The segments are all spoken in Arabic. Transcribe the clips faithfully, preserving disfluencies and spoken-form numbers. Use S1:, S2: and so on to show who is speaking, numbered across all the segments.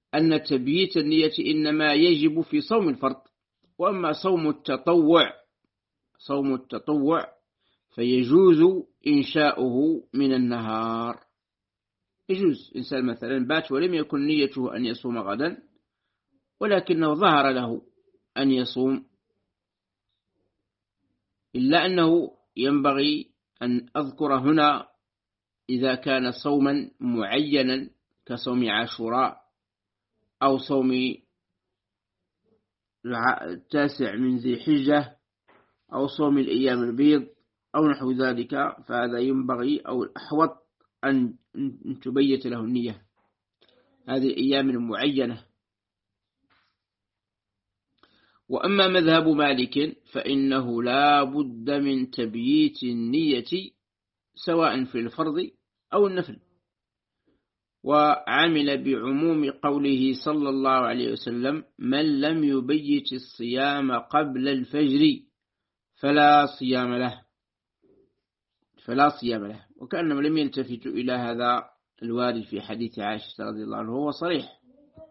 S1: أن تبييت النية إنما يجب في صوم الفرض، وأما صوم التطوع صوم التطوع فيجوز إنشاؤه من النهار. يجوز إنسان مثلا بات ولم يكن نيته أن يصوم غدا، ولكنه ظهر له أن يصوم، إلا أنه ينبغي أن أذكر هنا إذا كان صوما معينا كصوم عاشوراء أو صوم التاسع من ذي حجة أو صوم الأيام البيض أو نحو ذلك، فهذا ينبغي أو الأحوط أن تبيت له النية هذه أيام معينة. وأما مذهب مالك فإنه لا بد من تبييت النية سواء في الفرض أو النفل، وعمل بعموم قوله صلى الله عليه وسلم: من لم يبيت الصيام قبل الفجر فلا صيام له فلا صيام له وكأنهم لم يلتفتوا إلى هذا الوارد في حديث عائشة رضي الله عنه، هو صريح.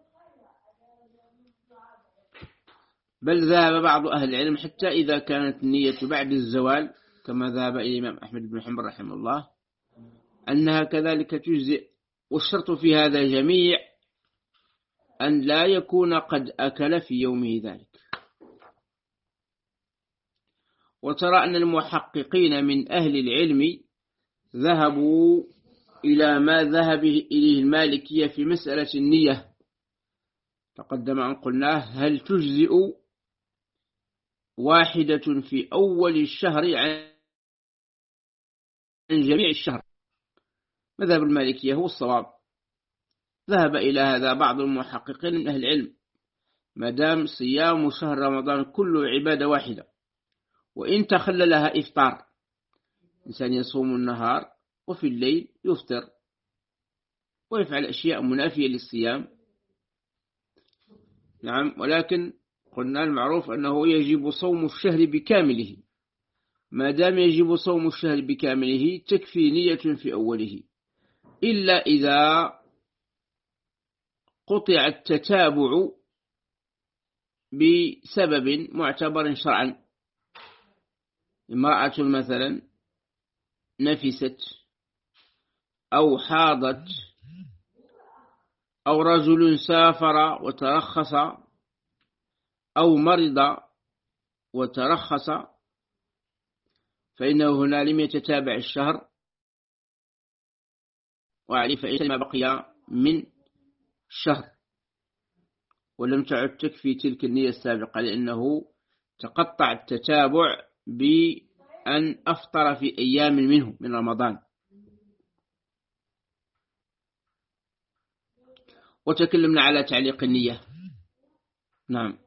S1: بل ذهب بعض أهل العلم حتى إذا كانت النية بعد الزوال كما ذهب إلى الإمام أحمد بن حنبل رحمه الله أنها كذلك تجزئ، والشرط في هذا جميع أن لا يكون قد أكل في يومه ذلك. وترى أن المحققين من أهل العلم ذهبوا إلى ما ذهب إليه المالكية في مسألة النية. تقدم أن قلناه: هل تجزئ واحدة في أول الشهر عن جميع الشهر؟ مذهب المالكية هو الصواب. ذهب إلى هذا بعض المحققين من أهل العلم: ما دام صيام شهر رمضان كله عبادة واحدة، وإن تخللها إفطار، إنسان يصوم النهار وفي الليل يفطر ويفعل أشياء منافية للصيام، نعم، ولكن قلنا المعروف أنه يجب صوم الشهر بكامله. ما دام يجب صوم الشهر بكامله تكفي نية في أوله، إلا إذا قطع التتابع بسبب معتبر شرعا. امرأة مثلا نفست أو حاضت أو رجل سافر وترخص أو مرض وترخص، فإنه هنا لم يتتابع الشهر وعليه فإن ما بقي من الشهر، ولم تعد تكفي تلك النية السابقة، لأنه تقطع التتابع بأن أفطر في أيام منه من رمضان. وتكلمنا على تعليق النية. نعم.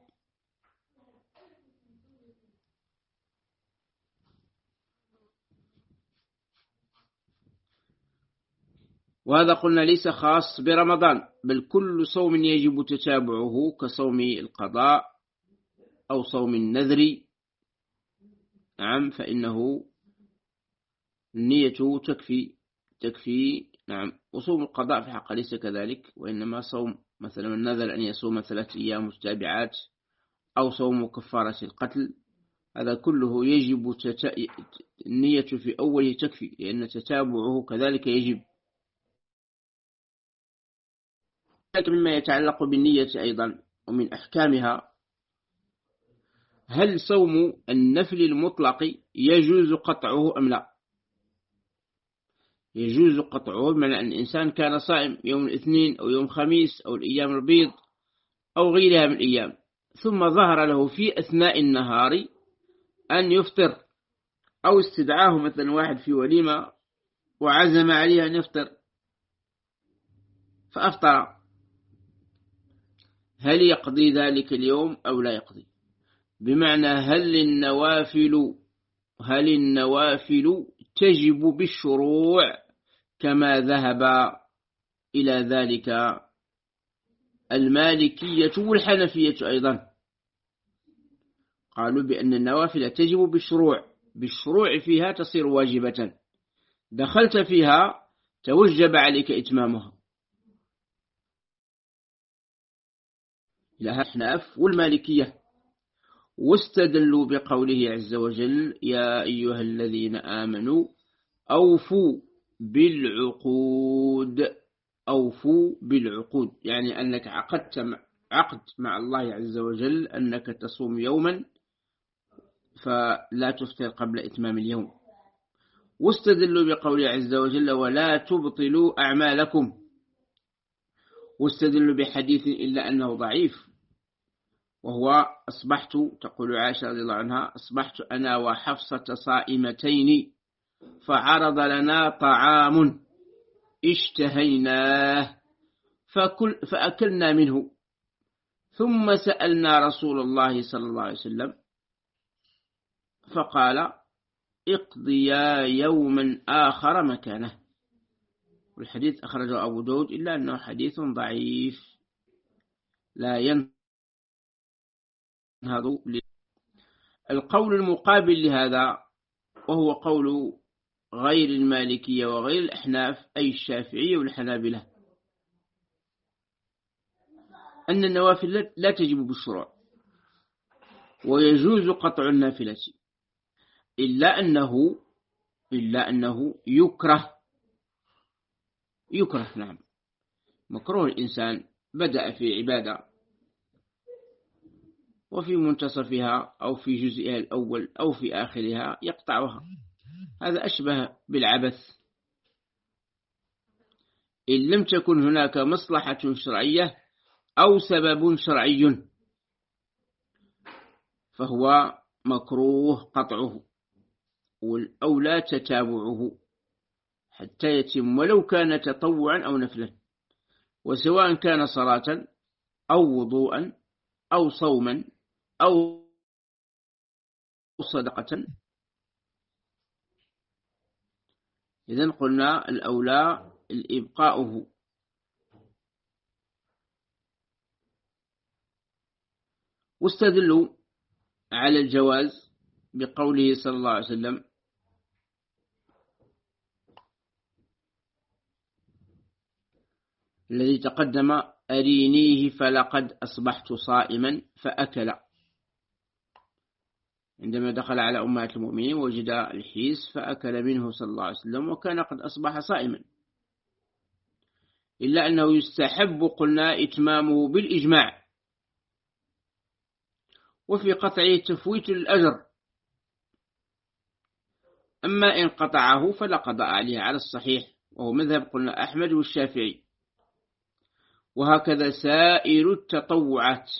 S1: وهذا قلنا ليس خاص برمضان، بل كل صوم يجب تتابعه كصوم القضاء أو صوم النذر، نعم، فإنه النية تكفي تكفي نعم. وصوم القضاء في الحق ليس كذلك، وإنما صوم مثلا النذر أن يصوم ثلاث أيام متتابعات أو صوم كفارة القتل، هذا كله يجب تت... النية في أوله تكفي، لأن تتابعه كذلك يجب. مما يتعلق بالنية أيضا ومن أحكامها: هل صوم النفل المطلق يجوز قطعه أم لا؟ يجوز قطعه بمعنى أن الإنسان كان صائم يوم الاثنين أو يوم خميس أو الأيام البيض أو غيرها من الأيام، ثم ظهر له في أثناء النهار أن يفطر، أو استدعاه مثلا واحد في وليمة وعزم عليه أن يفطر فأفطر، هل يقضي ذلك اليوم أو لا يقضي؟ بمعنى هل النوافل هل النوافل تجب بالشروع كما ذهب إلى ذلك المالكية والحنفية أيضا؟ قالوا بأن النوافل تجب بالشروع بالشروع فيها تصير واجبة، دخلت فيها توجب عليك إتمامها. إلى الأحناف والمالكية، واستدلوا بقوله عز وجل: يا أيها الذين آمنوا أوفوا بالعقود. أوفوا بالعقود يعني أنك عقدت عقد مع الله عز وجل أنك تصوم يوما فلا تفطر قبل إتمام اليوم. واستدلوا بقوله عز وجل: ولا تبطلوا أعمالكم. واستدلوا بحديث إلا أنه ضعيف، وهو: أصبحت، تقول عائشة رضي الله عنها، أصبحت أنا وحفصة صائمتين فعرض لنا طعام اشتهيناه فكل فأكلنا منه، ثم سألنا رسول الله صلى الله عليه وسلم فقال: اقضيا يوما آخر مكانه. والحديث أخرجه أبو داود إلا أنه حديث ضعيف لا ينهض. القول المقابل لهذا وهو قول غير المالكية وغير الأحناف أي الشافعية والحنابلة، أن النوافل لا تجب بالشروع ويجوز قطع النافلة، إلا أنه إلا أنه يكره يكره نعم مكروه الإنسان بدأ في عبادة وفي منتصفها أو في جزئها الأول أو في آخرها يقطعها، هذا أشبه بالعبث إن لم تكن هناك مصلحة شرعية أو سبب شرعي فهو مكروه قطعه، والأولى تتابعه حتى يتم ولو كان تطوعا أو نفلا، وسواء كان صلاة أو وضوءا أو صوما أو صدقة. إذن قلنا الأولى الإبقاؤه. واستدلوا على الجواز بقوله صلى الله عليه وسلم: الذي تقدم: أرينيه فلقد أصبحت صائما، فأكل. عندما دخل على أمهات المؤمنين وجد الحيس فأكل منه صلى الله عليه وسلم وكان قد أصبح صائما، إلا أنه يستحب قلنا إتمامه بالإجماع، وفي قطعه تفويت الأجر، أما إن قطعه فلا قضاء عليه على الصحيح، وهو مذهب قلنا أحمد والشافعي. وهكذا سائر التطوعات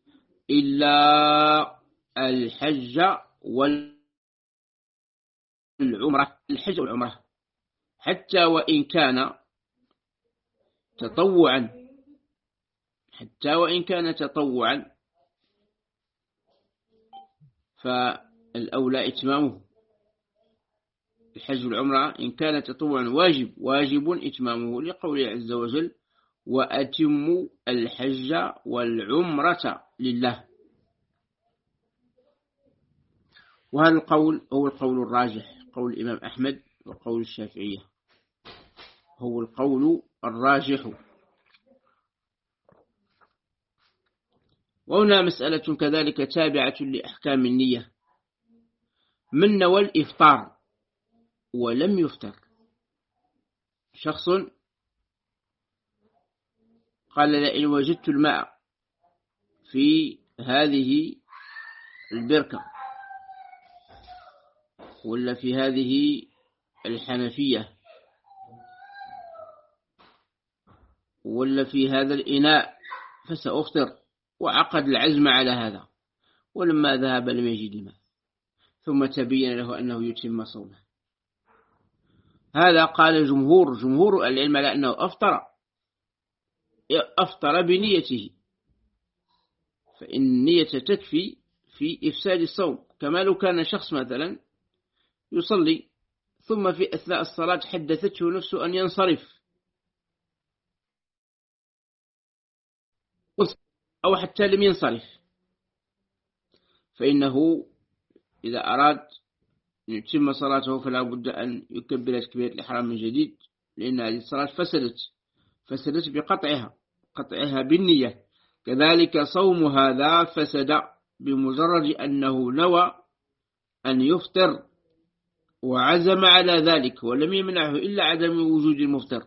S1: إلا الحج والعمرة الحج والعمرة حتى وإن كان تطوعا حتى وإن كان تطوعا فالأولى إتمامه. الحج والعمرة إن كان تطوعا واجب واجب إتمامه، لقوله عز وجل: وأتموا الحج والعمرة لله. وهذا القول هو القول الراجح، قول الإمام أحمد وقول الشافعية هو القول الراجح. وهنا مسألة كذلك تابعة لأحكام النية: من نوى الإفطار ولم يفطر. شخص قال: لئن وجدت الماء في هذه البركة ولا في هذه الحنفية ولا في هذا الإناء فسأفطر، وعقد العزم على هذا، ولما ذهب لم يجد الماء ثم تبين له أنه يتم صومه. هذا قال جمهور جمهور العلم على أنه أفطر أفطر بنيته، فإن النية تكفي في إفساد الصوم، كما لو كان شخص مثلا يصلي ثم في أثناء الصلاة حدثته نفسه أن ينصرف أو حتى لم ينصرف، فإنه إذا أراد أن يتم صلاته فلا بد أن يكبر تكبيرة الإحرام من جديد، لأن هذه الصلاة فسدت فسدت بقطعها قطعها بالنية. كذلك صوم هذا فسد بمجرد أنه نوى أن يفطر وعزم على ذلك ولم يمنعه إلا عدم وجود المفطر،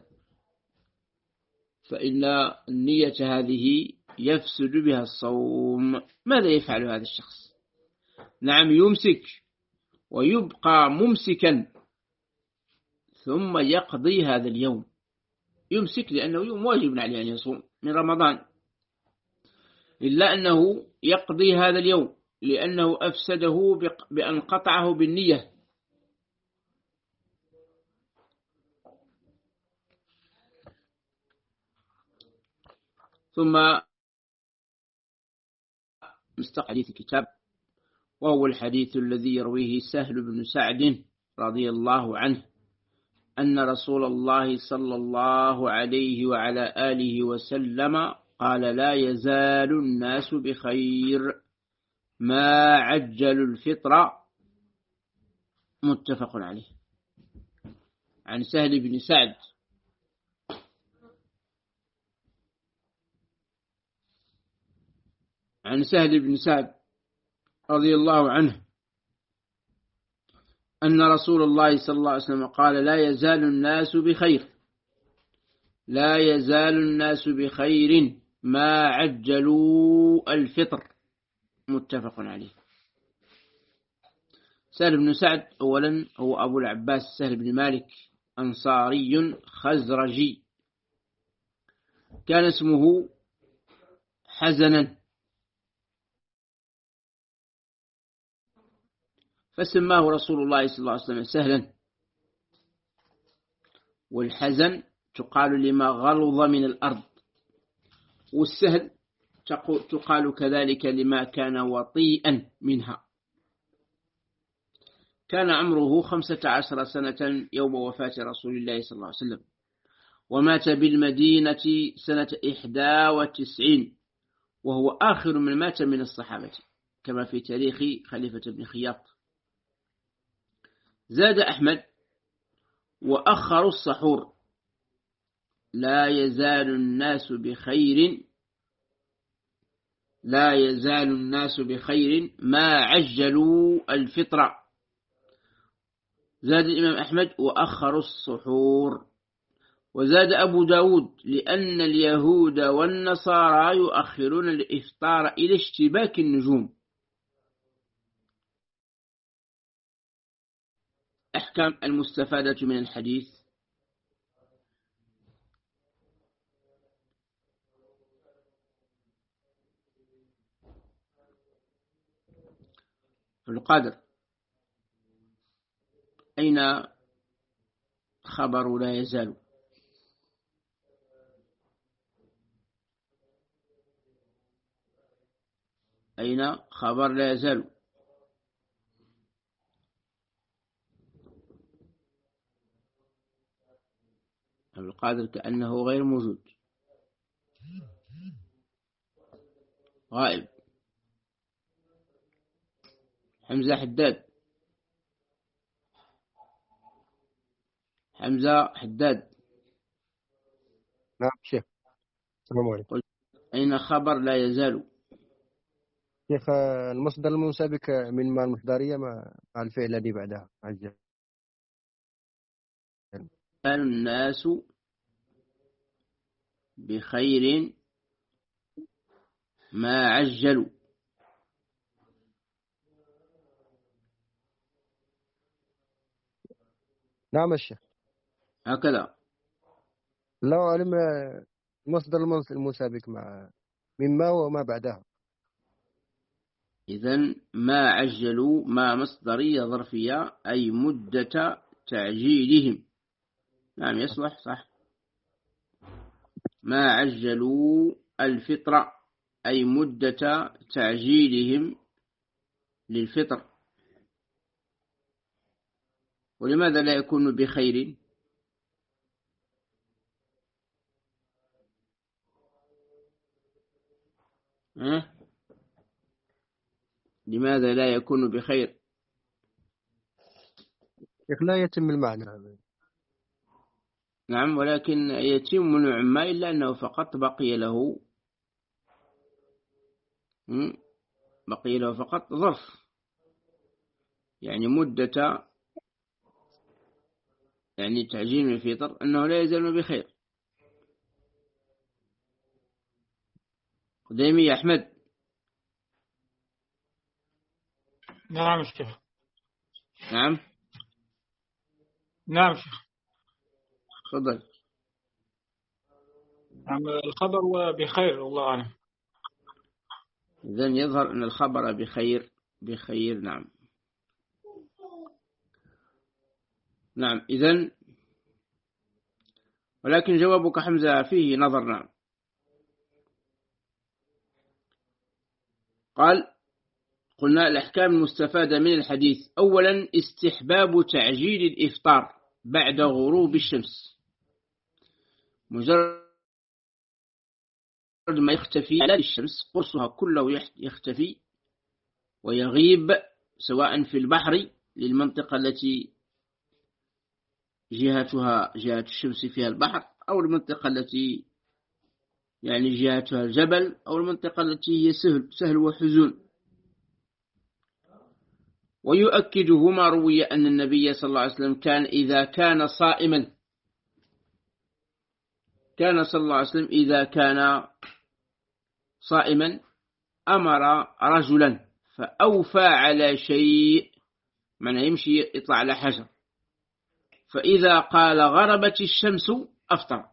S1: فإن النية هذه يفسد بها الصوم. ماذا يفعل هذا الشخص؟ نعم، يمسك ويبقى ممسكا ثم يقضي هذا اليوم. يمسك لأنه يوم واجب عليه أن يصوم من رمضان، إلا أنه يقضي هذا اليوم لأنه أفسده بأن قطعه بالنية. ثم مستقل حديث الكتاب، وهو الحديث الذي يرويه سهل بن سعد رضي الله عنه أن رسول الله صلى الله عليه وعلى آله وسلم قال: لا يزال الناس بخير ما عجلوا الفطر. متفق عليه. عن سهل بن سعد عن سهل بن سعد رضي الله عنه أن رسول الله صلى الله عليه وسلم قال: لا يزال الناس بخير لا يزال الناس بخير ما عجلوا الفطر. متفق عليه. سهل بن سعد أولا هو أبو العباس سهل بن مالك، أنصاري خزرجي، كان اسمه حزنا فسماه رسول الله صلى الله عليه وسلم سهلا. والحزن تقال لما غلظ من الأرض، والسهل تقال كذلك لما كان وطيئا منها. كان عمره خمسة عشر سنة يوم وفاة رسول الله صلى الله عليه وسلم، ومات بالمدينة سنة إحدى وتسعين، وهو آخر من مات من الصحابة كما في تاريخ خليفة بن خياط. زاد أحمد: وأخر السحور لا يزال الناس بخير لا يزال الناس بخير ما عجلوا الفطر. زاد الإمام أحمد: وأخر السحور. وزاد أبو داود: لأن اليهود والنصارى يؤخرون الإفطار إلى اشتباك النجوم. أحكام المستفادة من الحديث: القدر. أين خبر لا يزال؟ أين خبر لا يزال؟ القادر كأنه غير موجود، غائب. حمزة حداد حمزة حداد
S2: نعم شيخ. السلام عليكم.
S1: أين خبر لا يزال؟
S2: شيخ، المصدر المنسبك من مع المصدرية مع الفعل الذي بعدها عجل.
S1: الناس بخير ما عجلوا.
S2: نعم الشيخ.
S1: هكذا.
S2: لا علم المصدر المنسبك مع مما وما بعدها.
S1: إذن ما عجلوا ما مصدرية ظرفية أي مدة تعجيلهم. نعم يصلح صح. ما عجلوا الفطر أي مدة تعجيلهم للفطر. ولماذا لا يكون بخير؟ أه؟ لماذا لا يكون بخير؟
S2: لا يتم المعنى.
S1: نعم، ولكن يتم نوعا ما، إلا أنه فقط بقي له بقي له فقط ظرف، يعني مدة يعني تعجيل الفطر أنه لا يزال بخير. قديمي يا أحمد.
S3: نعم شيخ.
S1: نعم
S3: نعم شيخ.
S1: تفضل.
S3: نعم الخبر بخير والله أعلم.
S1: إذن يظهر أن الخبر بخير بخير. نعم نعم إذن، ولكن جوابك حمزة فيه نظر. نعم. قال قلنا الأحكام المستفادة من الحديث: أولا استحباب تعجيل الإفطار بعد غروب الشمس، مجرد ما يختفي على الشمس قرصها كله يختفي ويغيب، سواء في البحر للمنطقة التي جهتها جهة الشمس فيها البحر، أو المنطقة التي يعني جهتها الجبل، أو المنطقة التي هي سهل, سهل وحزون. ويؤكده ما روي أن النبي صلى الله عليه وسلم كان إذا كان صائما كان صلى الله عليه وسلم إذا كان صائما أمر رجلا فأوفى على شيء، من يمشي يطلع على حجر، فإذا قال غربت الشمس أفطر.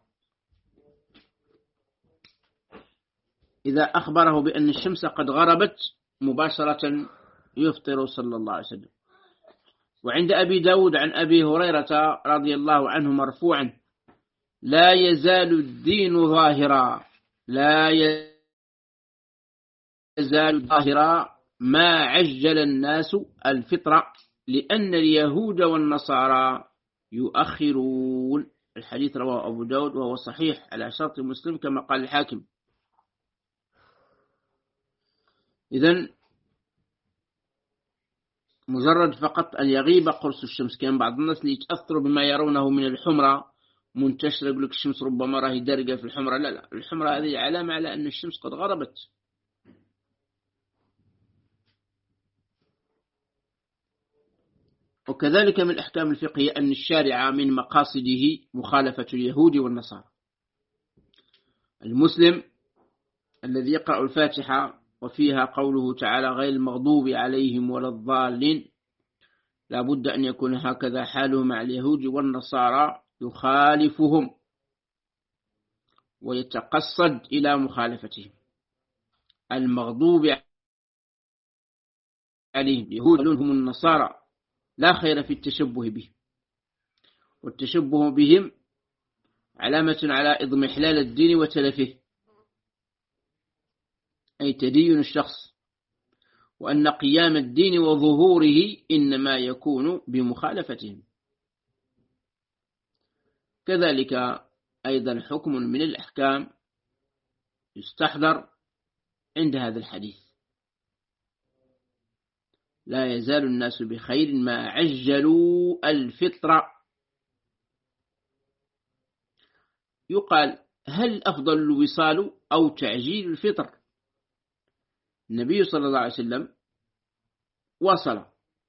S1: إذا أخبره بأن الشمس قد غربت مباشرة يفطر صلى الله عليه وسلم. وعند أبي داود عن أبي هريرة رضي الله عنه مرفوعا: لا يزال الدين ظاهرا لا يزال ظاهرا ما عجل الناس الفطر، لأن اليهود والنصارى يؤخرون. الحديث رواه أبو داود وهو صحيح على شرط مسلم كما قال الحاكم. إذن مجرد فقط أن يغيب قرص الشمس، كان بعض الناس يتأثروا بما يرونه من الحمرة منتشرة، يقول لك الشمس ربما راهي دارجة في الحمرة. لا لا، الحمرة هذه علامة على أن الشمس قد غربت. وكذلك من الأحكام الفقهية أن الشارع من مقاصده مخالفة اليهود والنصارى. المسلم الذي يقرأ الفاتحة وفيها قوله تعالى غير المغضوب عليهم ولا الضالين، لا بد أن يكون هكذا حاله مع اليهود والنصارى، يخالفهم ويتقصد إلى مخالفتهم. المغضوب عليهم اليهود هم النصارى، لا خير في التشبه بهم، والتشبه بهم علامة على إضمحلال الدين وتلفه، أي تدين الشخص، وأن قيام الدين وظهوره إنما يكون بمخالفتهم. كذلك أيضا حكم من الأحكام يستحضر عند هذا الحديث: لا يزال الناس بخير ما عجلوا الفطر. يقال هل أفضل الوصال أو تعجيل الفطر؟ النبي صلى الله عليه وسلم وصل،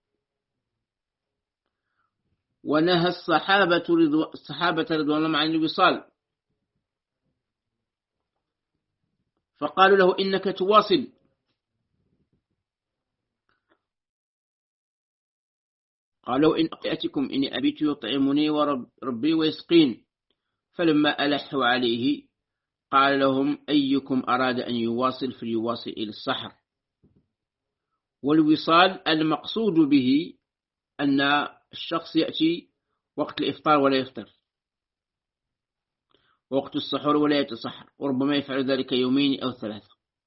S1: ونهى الصحابة رضو... الصحابة رضوان الله عن الوصال، فقالوا له إنك تواصل، قالوا إن أتيكم إني أبيت يطعمني وربي ويسقين، فلما ألحوا عليه قال لهم أيكم أراد أن يواصل فليواصل إلى السحر. والوصال المقصود به أن الشخص يأتي وقت الإفطار ولا يفطر، وقت السحور ولا يتسحر، وربما يفعل ذلك يومين أو ثلاثة.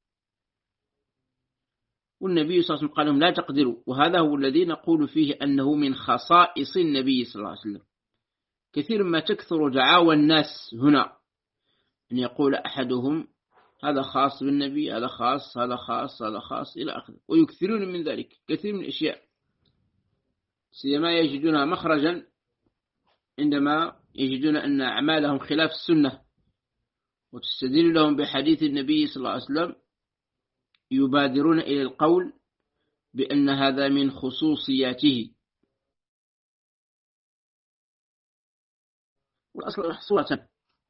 S1: والنبي صلى الله عليه وسلم قال لهم لا تقدروا، وهذا هو الذي نقول فيه أنه من خصائص النبي صلى الله عليه وسلم. كثير ما تكثر دعاوى الناس هنا أن يقول أحدهم هذا خاص بالنبي، هذا خاص هذا خاص هذا خاص إلى آخره، ويكثرون من ذلك كثير من الأشياء، سيما يجدونها مخرجا عندما يجدون أن أعمالهم خلاف السنة، وتستدل لهم بحديث النبي صلى الله عليه وسلم يبادرون إلى القول بأن هذا من خصوصياته، والأصل صورة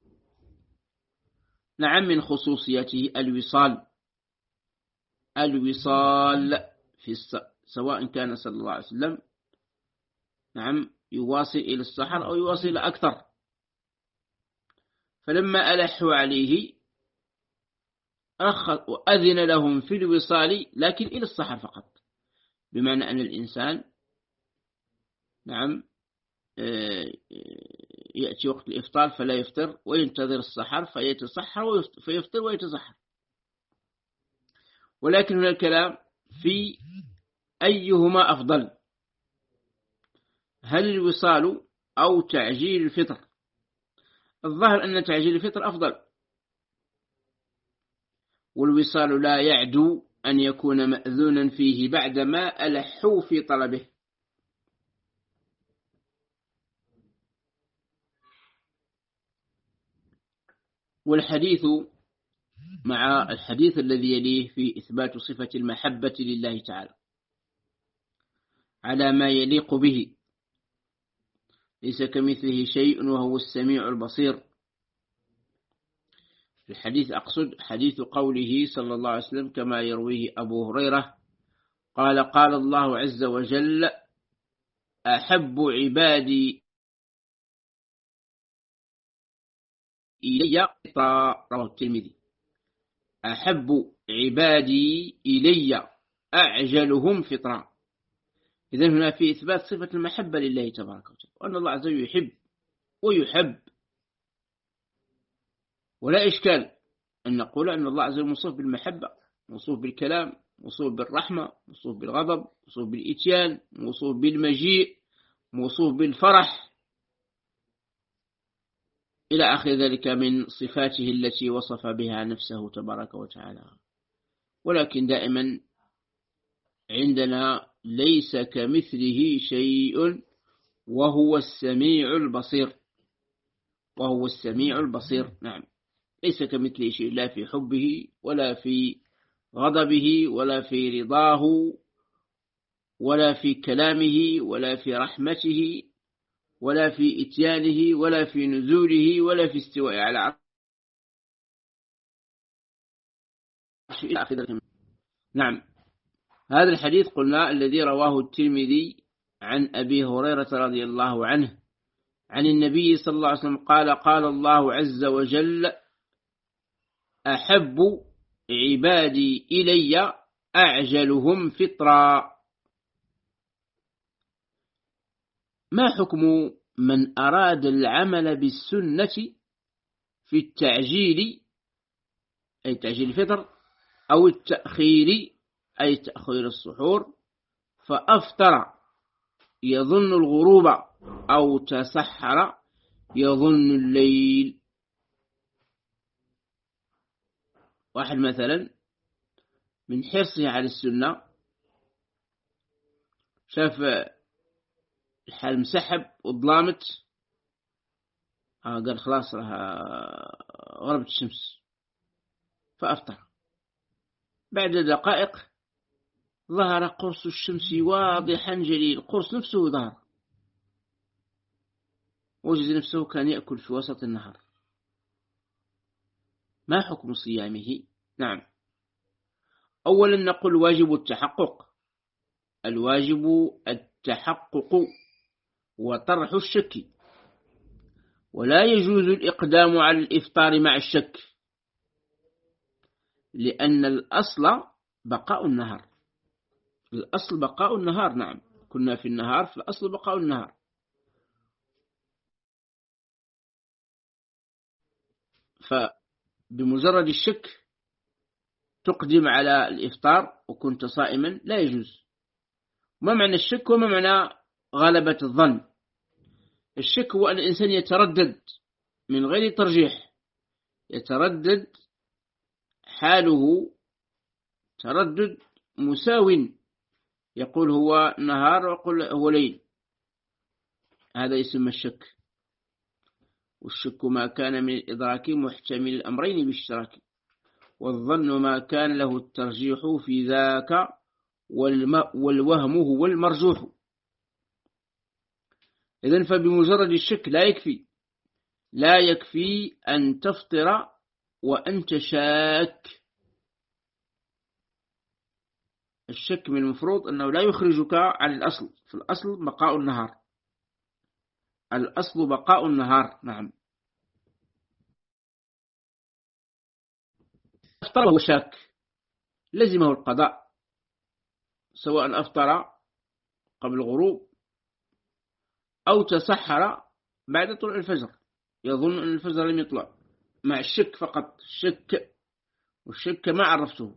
S1: نعم من خصوصياته الوصال، الوصال في الس... سواء كان صلى الله عليه وسلم نعم يواصل إلى السحر أو يواصل أكثر. فلما ألحوا عليه أخذ وأذن لهم في الوصال لكن إلى السحر فقط، بمعنى أن الإنسان نعم يأتي وقت الإفطار فلا يفطر وينتظر السحر فيتسحر فيفطر ويتسحر. ولكن هنا الكلام في أيهما أفضل، هل الوصال أو تعجيل الفطر؟ الظاهر أن تعجيل الفطر أفضل، والوصال لا يعدو أن يكون مأذونا فيه بعدما ألحوا في طلبه. والحديث مع الحديث الذي يليه في إثبات صفة المحبة لله تعالى على ما يليق به، ليس كمثله شيء وهو السميع البصير. الحديث أقصد حديث قوله صلى الله عليه وسلم كما يرويه أبو هريرة قال قال الله عز وجل أحب عبادي إلي، رواه الترمذي، أحب عبادي إلي أعجلهم فطرا. إذن هنا في إثبات صفة المحبة لله تبارك وتعالى، وأن الله عز وجل يحب ويحب، ولا إشكال أن نقول أن الله عز وجل موصوف بالمحبة، موصوف بالكلام، موصوف بالرحمة، موصوف بالغضب، موصوف بالإتيان، موصوف بالمجيء، موصوف بالفرح إلى آخر ذلك من صفاته التي وصف بها نفسه تبارك وتعالى. ولكن دائما عندنا ليس كمثله شيء وهو السميع البصير، وهو السميع البصير نعم، ليس كمثله شيء لا في حبه ولا في غضبه ولا في رضاه ولا في كلامه ولا في رحمته ولا في إتيانه ولا في نزوله ولا في استواء على عرشه إلى آخره. نعم، هذا الحديث قلنا الذي رواه الترمذي عن أبي هريرة رضي الله عنه عن النبي صلى الله عليه وسلم قال قال الله عز وجل أحب عبادي إلي أعجلهم فطرا. ما حكم من أراد العمل بالسنة في التعجيل أي تعجيل الفطر أو التأخير أي تأخير السحور فأفطر يظن الغروب أو تسحر يظن الليل؟ واحد مثلا من حرصه على السنة شاف الحال مسحب وظلامت، قال خلاص راح غربت الشمس فأفطر. بعد دقائق ظهر قرص الشمس واضحا جليل، القرص نفسه ظهر، وجد نفسه كان يأكل في وسط النهار. ما حكم صيامه؟ نعم، أولا نقول واجب التحقق، الواجب التحقق وطرح الشك، ولا يجوز الإقدام على الإفطار مع الشك، لأن الأصل بقاء النهار، الأصل بقاء النهار. نعم، كنا في النهار، في الأصل بقاء النهار. فبمجرد الشك تقدم على الإفطار وكنت صائما لا يجوز. ما معنى الشك وما معنى غلبة الظن؟ الشك هو أن الإنسان يتردد من غير ترجيح، يتردد حاله تردد مساو، يقول هو نهار ويقول هو ليل، هذا يسمى الشك. والشك ما كان من الإدراك محتمل الأمرين باشتراك، والظن ما كان له الترجيح في ذاك والوهم هو المرجوح. إذن فبمجرد الشك لا يكفي لا يكفي أن تفطر وأنت شاك. الشك من المفروض أنه لا يخرجك عن الأصل، في الأصل بقاء النهار، الأصل بقاء النهار. نعم. أفطر وهو شاك لزمه القضاء، سواء أفطر قبل الغروب أو تسحر بعد طلوع الفجر، يظن أن الفجر لم يطلع، مع الشك فقط، الشك والشك ما عرفته.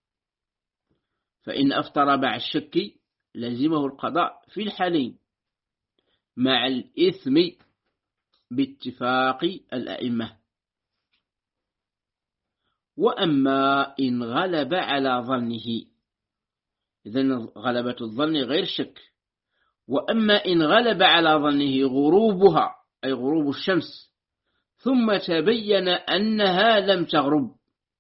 S1: فإن أفطر بعد الشك لزمه القضاء في الحالين مع الإثم باتفاق الأئمة. وأما إن غلب على ظنه، إذن غلبة الظن غير شك. وأما إن غلب على ظنه غروبها أي غروب الشمس ثم تبين أنها لم تغرب،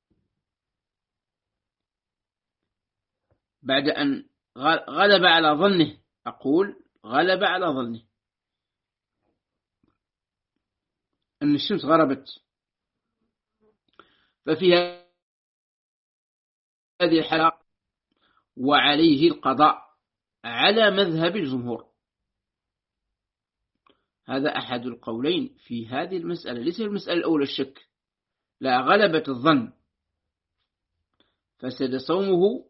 S1: بعد أن غلب على ظنه، أقول غلب على ظنه أن الشمس غربت، ففي هذه الحالة وعليه القضاء على مذهب الجمهور. هذا أحد القولين في هذه المسألة، ليس المسألة الأولى الشك، لا، غلبة الظن فسد صومه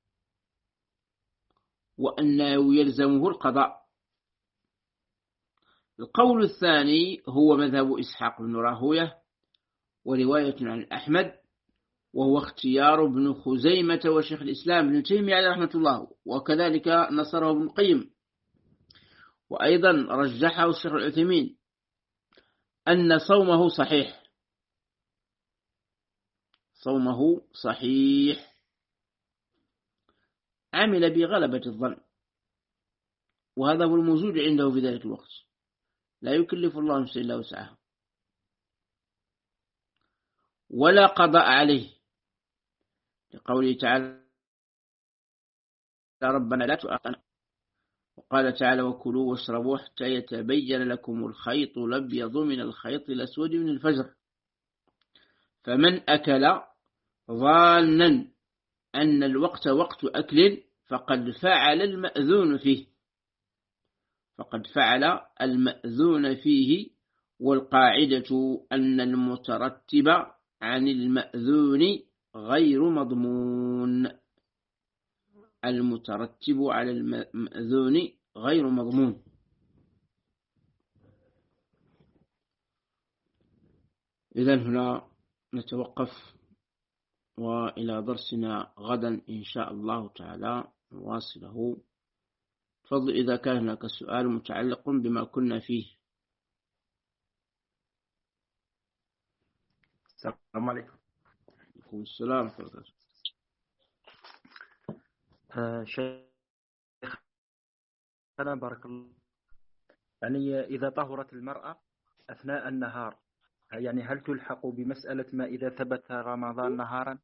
S1: وأنه يلزمه القضاء. القول الثاني هو مذهب إسحاق بن راهوية ورواية عن أحمد، وهو اختيار ابن خزيمة وشيخ الإسلام ابن تيمية عليه رحمة الله، وكذلك نصره ابن القيم، وأيضا رجحه الشيخ العثيمين، أن صومه صحيح، صومه صحيح، عمل بغلبة الظن، وهذا هو الموجود عنده في ذلك الوقت، لا يكلف الله نفسا إلا وسعها، ولا قضاء عليه، لقوله تعالى ربنا لا تؤاخذنا، وقال تعالى وكلوا واشربوا حتى يتبين لكم الخيط الأبيض من الخيط الأسود من الفجر. فمن أكل ظانا أن الوقت وقت أكل فقد فعل المأذون فيه، فقد فعل المأذون فيه. والقاعدة أن المترتب عن المأذون غير مضمون، المترتب على المأذون غير مضمون. إذن هنا نتوقف، وإلى درسنا غدا إن شاء الله تعالى نواصله. تفضل إذا كان هناك سؤال متعلق بما كنا فيه.
S4: السلام عليكم.
S1: عليكم السلام ورحمة الله.
S4: آه شيخ أنا بارك الله، يعني إذا طهرت المرأة أثناء النهار، يعني هل تلحق بمسألة ما إذا ثبت رمضان نهارا؟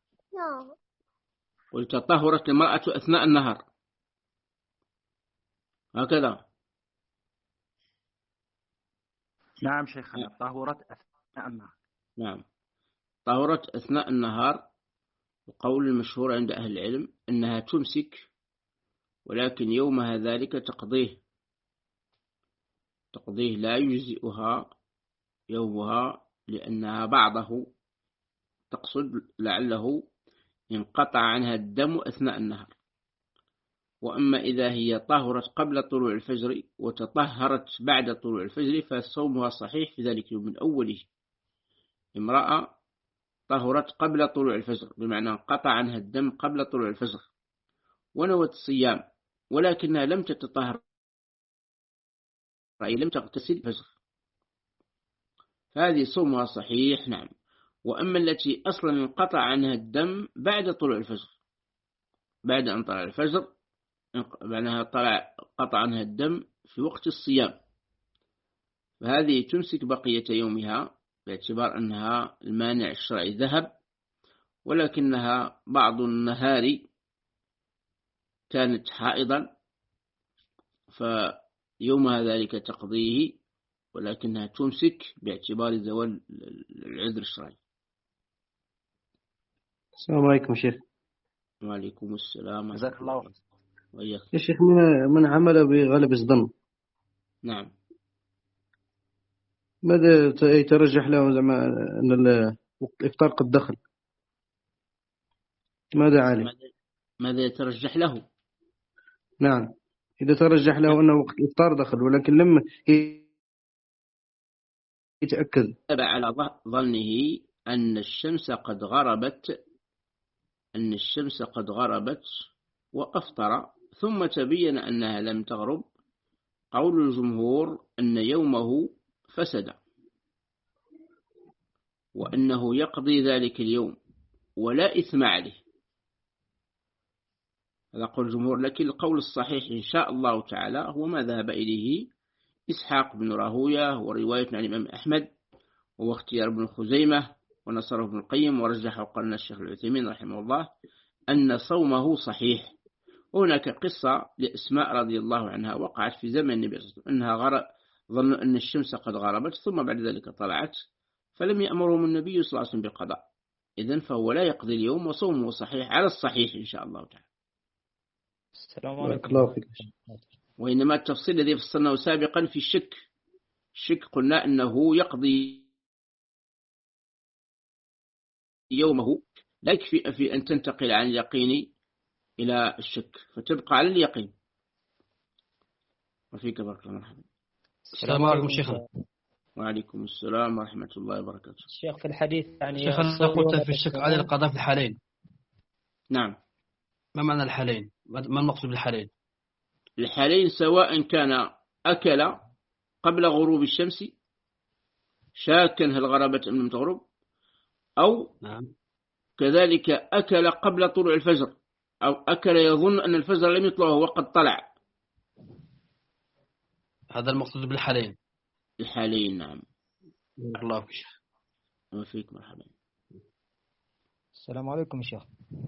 S1: قلت طهرت المرأة أثناء النهار، هكذا.
S4: نعم شيخنا، طهرت أثناء النهار.
S1: نعم، طهرت أثناء النهار. وقول المشهور عند أهل العلم أنها تمسك، ولكن يومها ذلك تقضيه تقضيه لا يجزئها يومها، لأنها بعضه تقصد لعله انقطع عنها الدم أثناء النهار. وأما إذا هي طهرت قبل طلوع الفجر وتطهرت بعد طلوع الفجر فصومها صحيح في ذلك اليوم من أوله. امرأة طهرت قبل طلوع الفجر بمعنى انقطع عنها الدم قبل طلوع الفجر ونوت الصيام، ولكنها لم تتطهر أي لم تغتسل الفجر، فهذه صومها صحيح. نعم. وأما التي أصلا انقطع عنها الدم بعد طلوع الفجر، بعد أن طلع الفجر معناها طلع قطع عنها الدم في وقت الصيام، فهذه تمسك بقية يومها باعتبار أنها المانع الشرعي ذهب، ولكنها بعض النهار كانت حائضا فيومها ذلك تقضيه، ولكنها تمسك باعتبار زوال العذر الشرعي.
S5: السلام عليكم شيخ.
S1: وعليكم السلام.
S4: جزاك الله خير.
S1: وإياك.
S5: يا شيخ، من من عمل بغلب الظن
S1: نعم.
S5: ماذا يترجح له زعما أن الإفطار قد دخل؟ ماذا عليه؟
S1: ماذا يترجح له؟
S5: نعم، إذا ترجح له أنه وقت الإفطار دخل ولكن لم يتأكد
S1: على ظنه أن الشمس قد غربت أن الشمس قد غربت وأفطر، ثم تبين أنها لم تغرب، قول الجمهور أن يومه فسد وأنه يقضي ذلك اليوم ولا إثم عليه. هذا قول الجمهور، لكن القول الصحيح إن شاء الله تعالى هو ما ذهب إليه إسحاق بن راهوية ورواية عن الإمام أحمد، وهو اختيار ابن خزيمة ونصره ابن القيم ورجحه قلنا الشيخ العثيمين رحمه الله، أن صومه صحيح. هناك قصة لأسماء رضي الله عنها وقعت في زمن النبي صلى الله عليه وسلم، أنها غرب ظنوا أن الشمس قد غربت ثم بعد ذلك طلعت، فلم يأمرهم النبي صلى الله عليه وسلم بالقضاء، إذن فهو لا يقضي اليوم وصومه صحيح على الصحيح إن شاء الله تعالى.
S3: السلام عليكم.
S1: وإنما التفصيل الذي فصلناه سابقا في الشك، الشك قلنا أنه يقضي يومه، لا يكفي في أن تنتقل عن اليقين إلى الشك فتبقى على اليقين. وفيك بارك الله. مرحبا.
S6: السلام عليكم شيخنا.
S1: وعليكم السلام ورحمة الله وبركاته.
S6: الشيخ في الحديث يعني شيخنا قلت في الشك على القضاء في الحالين.
S1: نعم.
S6: ما معنى الحالين؟ ما المقصود بالحالين؟
S1: الحالين سواء كان أكل قبل غروب الشمس شاكا هل غربت أم لم تغرب، أو
S6: نعم.
S1: كذلك أكل قبل طلوع الفجر، أو أكل يظن أن الفجر لم يطلع وقد طلع.
S6: هذا المقصود بالحالين.
S1: الحالين نعم.
S6: الله فيك.
S1: وفيك مرحبا.
S7: السلام عليكم شيخ.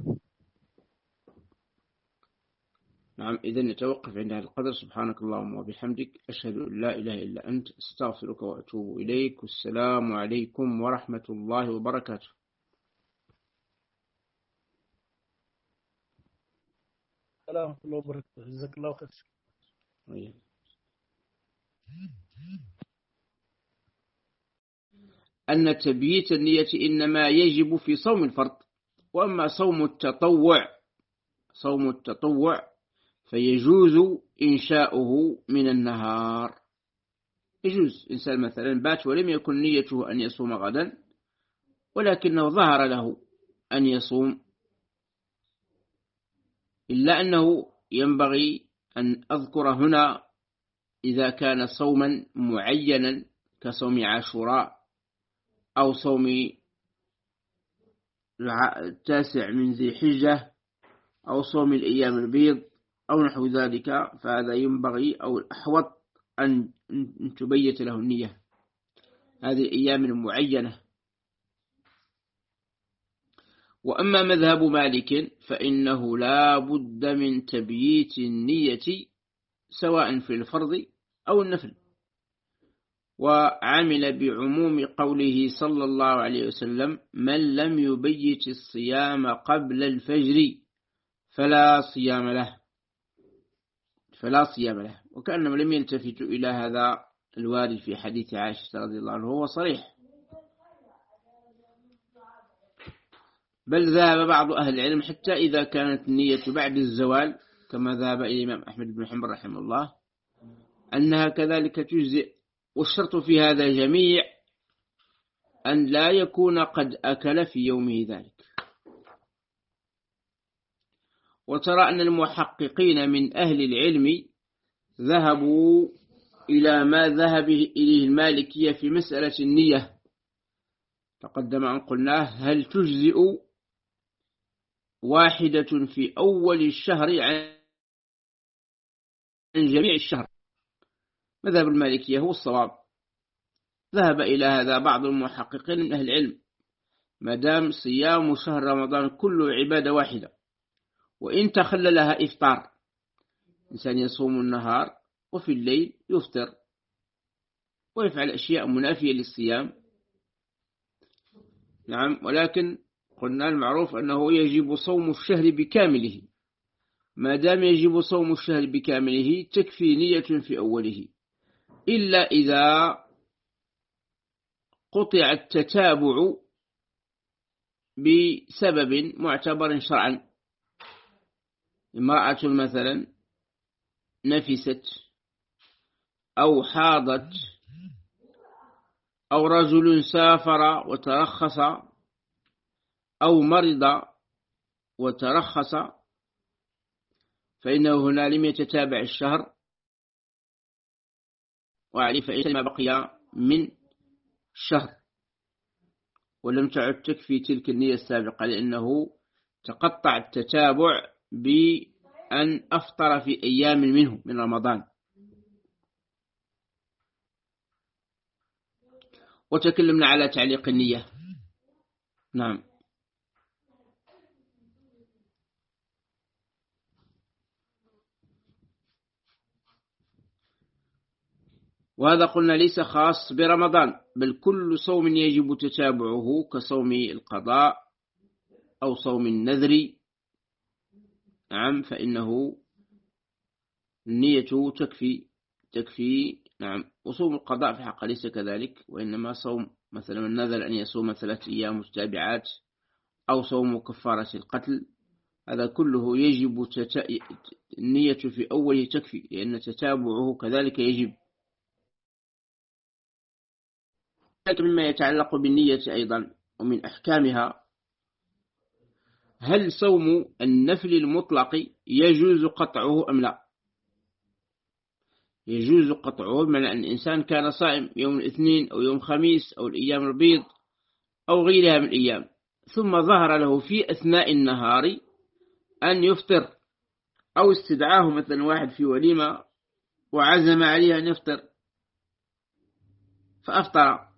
S1: نعم، إذن نتوقف عند هذا القدر. سبحانك اللهم وبحمدك، أشهد أن لا إله إلا أنت، استغفرك وأتوب إليك، والسلام عليكم ورحمة الله وبركاته.
S7: السلام ورحمة الله وبركاته. جزاك الله خير.
S1: أن تبييت النية إنما يجب في صوم الفرض، وأما صوم التطوع صوم التطوع فيجوز إنشاؤه من النهار. يجوز إنسان مثلا بات ولم يكن نيته أن يصوم غدا، ولكنه ظهر له أن يصوم، إلا أنه ينبغي أن أذكر هنا إذا كان صوما معينا كصوم عاشوراء أو صوم التاسع من ذي حجة أو صوم الأيام البيض أو نحو ذلك، فهذا ينبغي أو الأحوط أن تبيت له النية هذه الأيام المعينة. وأما مذهب مالك فإنه لا بد من تبييت النية سواء في الفرض أو النفل، وعمل بعموم قوله صلى الله عليه وسلم: من لم يبيت الصيام قبل الفجر فلا صيام له فلا صيام له وكأنهم لم يلتفتوا إلى هذا الوارد في حديث عائشة رضي الله عنه، هو صريح. بل ذهب بعض أهل العلم حتى إذا كانت النية بعد الزوال، كما ذهب إلى الإمام أحمد بن حنبل رحمه الله، أنها كذلك تجزئ. والشرط في هذا جميع أن لا يكون قد أكل في يومه ذلك. وترى أن المحققين من أهل العلم ذهبوا إلى ما ذهب إليه المالكية في مسألة النية. تقدم أن قلناه: هل تجزئ واحدة في أول الشهر عن جميع الشهر؟ مذهب المالكية هو الصواب. ذهب إلى هذا بعض المحققين من أهل العلم، ما دام صيام شهر رمضان كله عبادة واحدة، وإن تخللها إفطار، إنسان يصوم النهار وفي الليل يفطر ويفعل أشياء منافية للصيام. نعم، ولكن قلنا المعروف أنه يجب صوم الشهر بكامله. ما دام يجب صوم الشهر بكامله تكفي نية في أوله، إلا إذا قطع التتابع بسبب معتبر شرعا. امرأة مثلا نفست أو حاضت أو رجل سافر وترخص أو مرض وترخص، فإنه هنا لم يتتابع الشهر وعرف ما بقي من شهر، ولم تعد تكفي تلك النية السابقة، لأنه تقطع التتابع بأن أفطر في أيام منه من رمضان. وتكلمنا على تعليق النية. نعم. وهذا قلنا ليس خاص برمضان، بل كل صوم يجب تتابعه كصوم القضاء أو صوم النذر. نعم، فإنه النية تكفي تكفي نعم. وصوم القضاء في حق ليس كذلك، وإنما صوم مثلا النذر أن يصوم ثلاث أيام متتابعات، أو صوم كفارة القتل، هذا كله يجب تت... النية في أوله تكفي، لأن تتابعه كذلك يجب. مما يتعلق بالنية أيضا ومن أحكامها، هل صوم النفل المطلق يجوز قطعه أم لا؟ يجوز قطعه بمعنى أن الإنسان كان صائم يوم الاثنين أو يوم خميس أو الأيام البيض أو غيرها من الأيام، ثم ظهر له في أثناء النهار أن يفطر، أو استدعاه مثلا واحد في وليمة وعزم عليه أن يفطر فأفطر،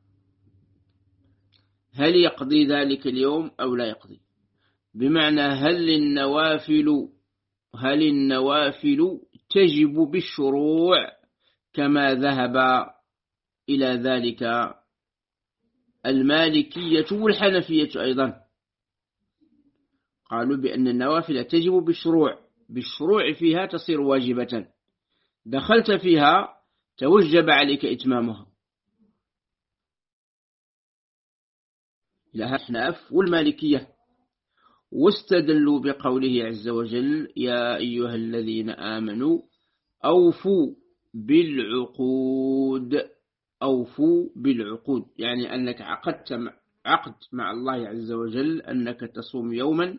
S1: هل يقضي ذلك اليوم أو لا يقضي؟ بمعنى هل النوافل هل النوافل تجب بالشروع كما ذهب إلى ذلك المالكية والحنفية أيضا؟ قالوا بأن النوافل تجب بالشروع، بالشروع فيها تصير واجبة، دخلت فيها توجب عليك إتمامها. لها الأحناف والمالكية، واستدلوا بقوله عز وجل: يا أيها الذين آمنوا أوفوا بالعقود. أوفوا بالعقود يعني أنك عقدت عقد مع الله عز وجل أنك تصوم يوما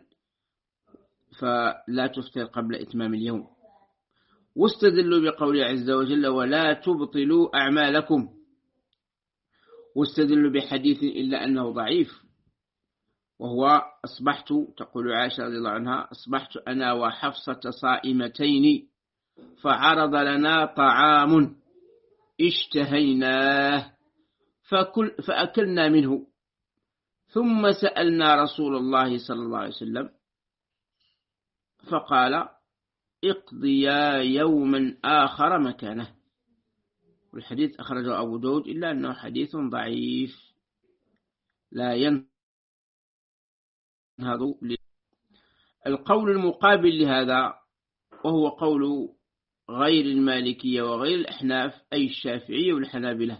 S1: فلا تفطر قبل إتمام اليوم. واستدلوا بقوله عز وجل: ولا تبطلوا أعمالكم. واستدلوا بحديث إلا أنه ضعيف، وهو: أصبحت، تقول عائشة رضي الله عنها، أصبحت أنا وحفصة صائمتين فعرض لنا طعام اشتهيناه فكل فأكلنا منه، ثم سألنا رسول الله صلى الله عليه وسلم فقال: اقضيا يوما آخر مكانه. والحديث أخرجه أبو داود، إلا أنه حديث ضعيف لا ينهض. القول المقابل لهذا وهو قول غير المالكية وغير الأحناف أي الشافعية والحنابلة،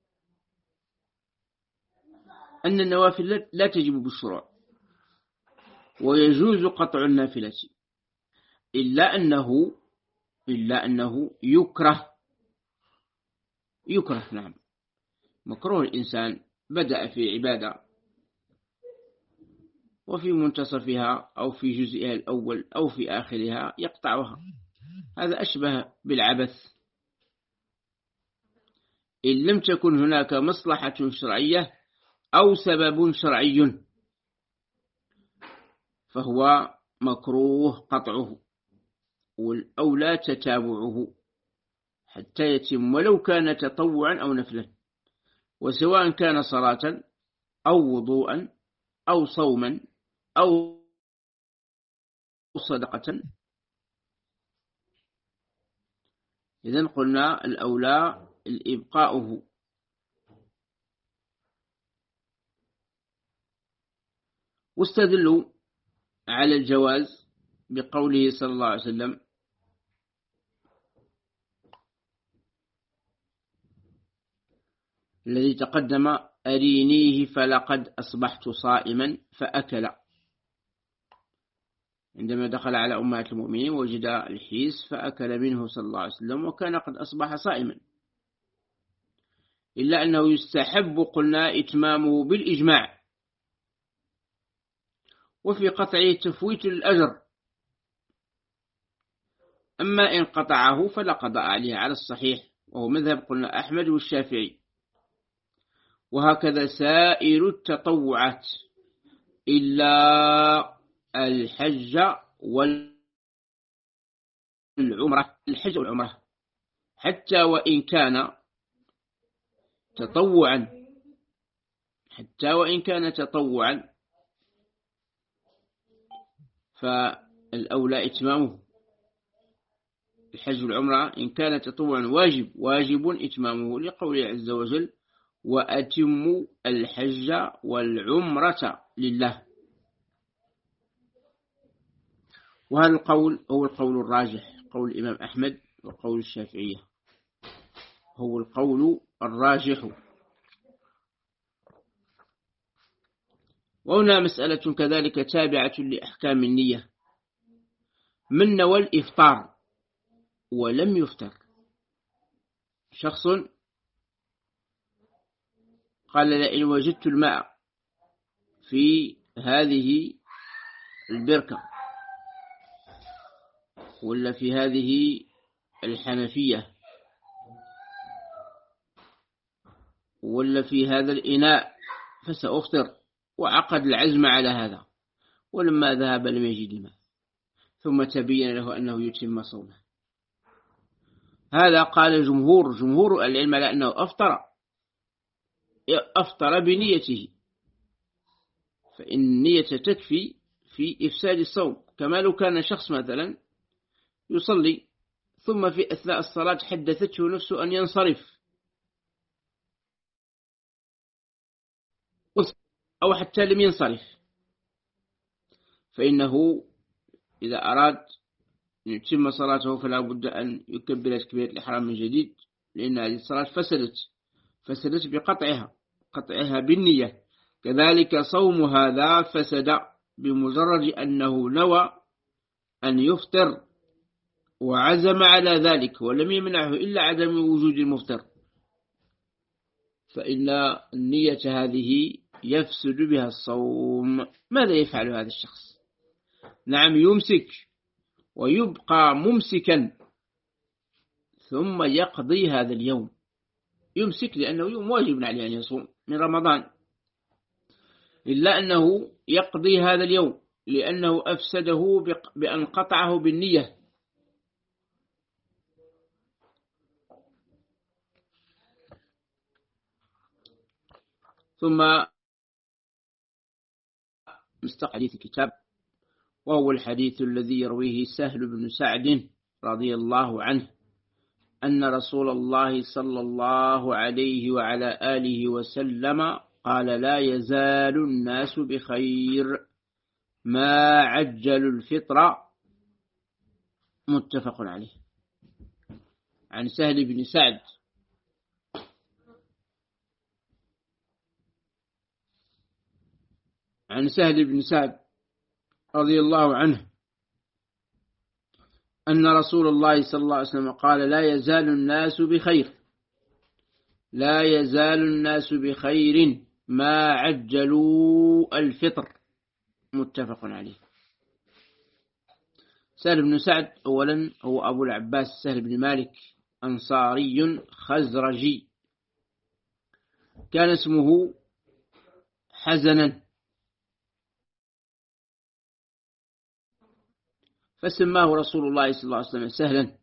S1: أن النوافل لا تجب بالشروع ويجوز قطع النافلة، إلا أنه إلا أنه يكره يكره نعم مكروه الإنسان بدأ في عبادة وفي منتصفها أو في جزئها الأول أو في آخرها يقطعها، هذا أشبه بالعبث إن لم تكن هناك مصلحة شرعية أو سبب شرعي، فهو مكروه قطعه، والأولى تتابعه حتى يتم، ولو كان تطوعا أو نفلا، وسواء كان صلاة أو وضوءا أو صوما أو صدقة. إذن قلنا الأولى الإبقاؤه. واستدلوا على الجواز بقوله صلى الله عليه وسلم: الذي تقدم: أرينيه فلقد أصبحت صائما، فأكل. عندما دخل على أمهات المؤمنين وجد الحيس فأكل منه صلى الله عليه وسلم، وكان قد أصبح صائما. إلا أنه يستحب قلنا إتمامه بالإجماع، وفي قطعه تفويت الأجر. أما إن قطعه فلا قضاء عليه على الصحيح، وهو مذهب قلنا أحمد والشافعي. وهكذا سائر التطوعات إلا الحج والعمرة. الحج والعمرة حتى وإن كان تطوعا حتى وإن كان تطوعا فالأولى إتمامه. الحج والعمرة إن كان تطوعا واجب واجب إتمامه، لقوله عز وجل: وأتموا الحج والعمرة لله. وهذا القول هو القول الراجح، قول الإمام أحمد وقول الشافعية هو القول الراجح. وهنا مسألة كذلك تابعة لأحكام النية: من نوى الإفطار ولم يفطر. شخص قال: لئن وجدت الماء في هذه البركة ولا في هذه الحنفية ولا في هذا الإناء فسأفطر، وعقد العزم على هذا. ولما ذهب لم يجد الماء، ثم تبين له أنه يتم صومه. هذا قال جمهور جمهور العلم على أنه أفطر أفطر بنيته، فإن النية تكفي في إفساد الصوم. كما لو كان شخص مثلا يصلي ثم في أثناء الصلاة حدثته نفسه أن ينصرف، أو حتى لم ينصرف، فإنه إذا أراد أن يتم صلاته فلا بد أن يكبر تكبيرة الإحرام من جديد، لأن هذه الصلاة فسدت فسدت بقطعها قطعها بالنية. كذلك صوم هذا فسد بمجرد أنه نوى أن يفطر وعزم على ذلك، ولم يمنعه إلا عدم وجود المفطر، فإن النية هذه يفسد بها الصوم. ماذا يفعل هذا الشخص؟ نعم، يمسك ويبقى ممسكا ثم يقضي هذا اليوم. يمسك لأنه يوم واجب عليه أن يصوم من رمضان، إلا أنه يقضي هذا اليوم لأنه أفسده بأن قطعه بالنية. ثم مستقى حديث الكتاب، وهو الحديث الذي يرويه سهل بن سعد رضي الله عنه أن رسول الله صلى الله عليه وعلى آله وسلم قال: لا يزال الناس بخير ما عجلوا الفطر. متفق عليه. عن سهل بن سعد عن سهل بن سعد رضي الله عنه أن رسول الله صلى الله عليه وسلم قال: لا يزال الناس بخير لا يزال الناس بخير ما عجلوا الفطر. متفق عليه. سهل بن سعد أولا هو أبو العباس سهل بن مالك، أنصاري خزرجي، كان اسمه حزنا، فسماه رسول الله صلى الله عليه وسلم سهلا.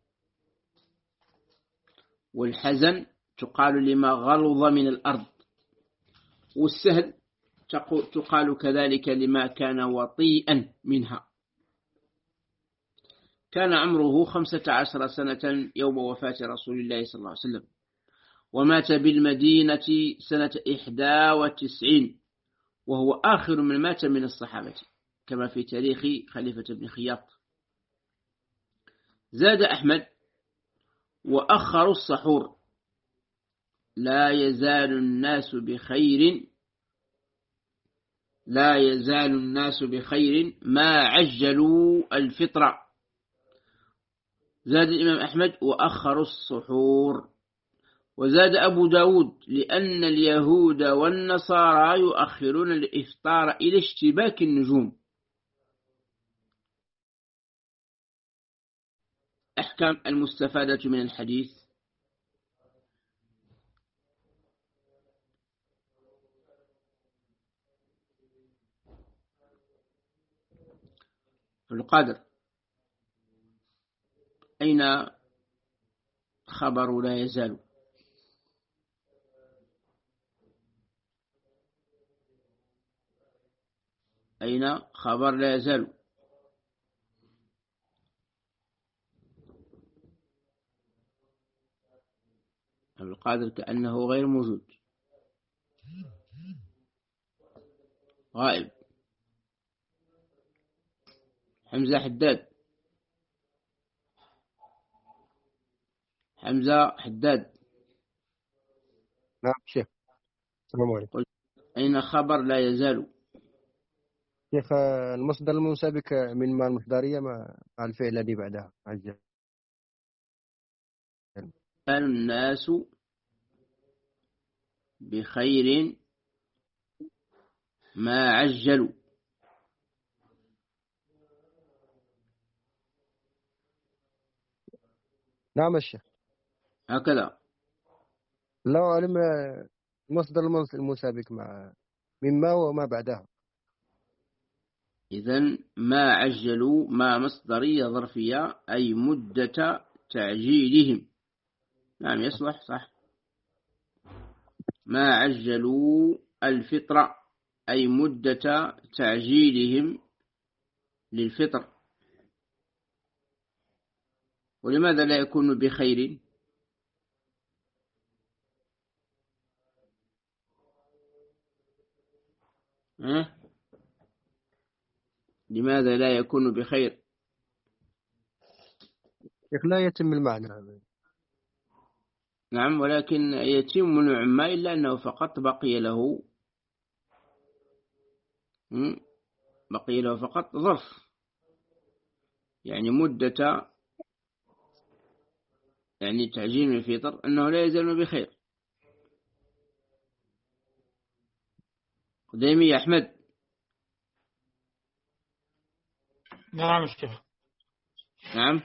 S1: والحزن تقال لما غلظ من الأرض، والسهل تقال كذلك لما كان وطيئا منها. كان عمره خمسة عشر سنة يوم وفاة رسول الله صلى الله عليه وسلم، ومات بالمدينة سنة إحدى وتسعين، وهو آخر من مات من الصحابة كما في تاريخ خليفة بن خياط. زاد أحمد: وأخر السحور، لا يزال الناس بخير لا يزال الناس بخير ما عجلوا الفطر. زاد الإمام أحمد: وأخر السحور. وزاد أبو داود: لأن اليهود والنصارى يؤخرون الإفطار إلى اشتباك النجوم. أحكام المستفادة من الحديث: القادر، أين خبر لا يزال؟ أين خبر لا يزال؟ القادر كأنه غير موجود، غائب. حمزة حداد حمزة حداد
S2: نعم شيخ. السلام عليكم.
S1: أين خبر لا يزال؟
S2: شيخ المصدر المنسبك من مع المحضرية مع الفعل الذي بعدها عجل.
S1: كان الناس بخير ما عجلوا.
S2: نعم الشيخ.
S1: هكذا.
S2: لا أعلم مصدر المسابق مع مما وما بعدها.
S1: إذن ما عجلوا ما مصدرية ظرفية، أي مدة تعجيلهم. نعم يصلح صح. ما عجلوا الفطر أي مدة تعجيلهم للفطر. ولماذا لا يكون بخير؟ أه؟ لماذا لا يكون بخير؟
S2: لا يتم المعنى.
S1: نعم، ولكن يتم نوع ما، إلا أنه فقط بقي له بقي له فقط ظرف، يعني مدة يعني تعجيل الفطر أنه لا يزال بخير. قديمي يا أحمد.
S6: نعم شيخ.
S1: نعم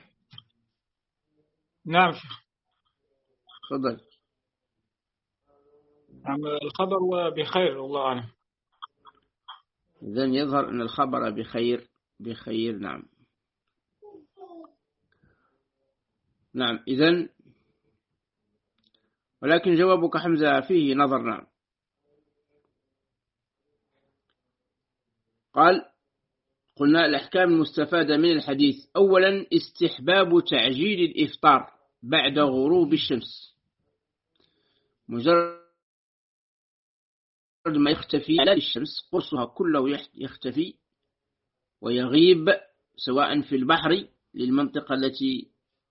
S6: نعم شيخ.
S1: تفضل.
S6: نعم الخبر بخير والله أعلم.
S1: إذن يظهر أن الخبر بخير بخير. نعم نعم. إذن ولكن جوابك حمزة فيه نظر. نعم. قال: قلنا الأحكام المستفادة من الحديث: أولا استحباب تعجيل الإفطار بعد غروب الشمس، مجرد ما يختفي على الشمس قرصها كله يختفي ويغيب، سواء في البحر للمنطقة التي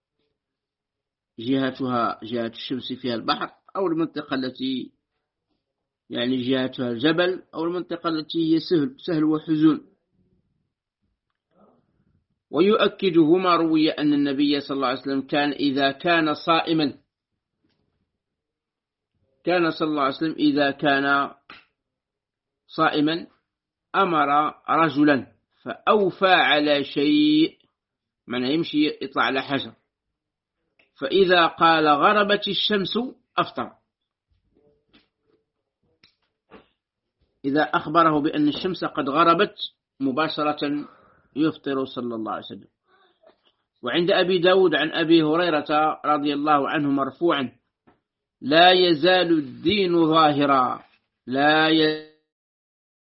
S1: جهتها جهة الشمس فيها البحر، أو المنطقة التي يعني جهتها الجبل، أو المنطقة التي هي سهل, سهل وحزون. ويؤكده ما روي أن النبي صلى الله عليه وسلم كان إذا كان صائما كان صلى الله عليه وسلم إذا كان صائما أمر رجلا فأوفى على شيء، معنى يمشي يطلع على حجر، فإذا قال غربت الشمس أفطر. إذا أخبره بأن الشمس قد غربت مباشرة يفطر صلى الله عليه وسلم. وعند أبي داود عن أبي هريرة رضي الله عنه مرفوعا: لا يزال الدين ظاهرا لا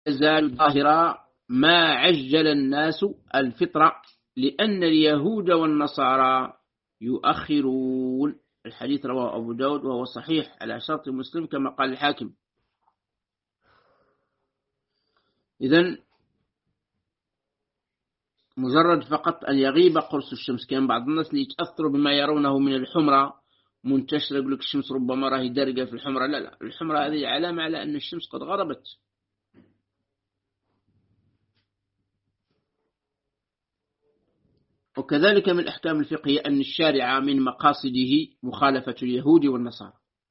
S1: يزال ظاهرا ما عجل الناس الفطرة لأن اليهود والنصارى يؤخرون. الحديث رواه أبو داود وهو صحيح على شرط مسلم كما قال الحاكم. إذن مجرد فقط أن يغيب قرص الشمس، كان بعض الناس اللي يتأثروا بما يرونه من الحمرة منتشرة، يقول لك الشمس ربما راهي دارجة في الحمرة. لا لا، الحمرة هذه علامة على أن الشمس قد غربت. وكذلك من الأحكام الفقهية أن الشارع من مقاصده مخالفة اليهود والنصارى.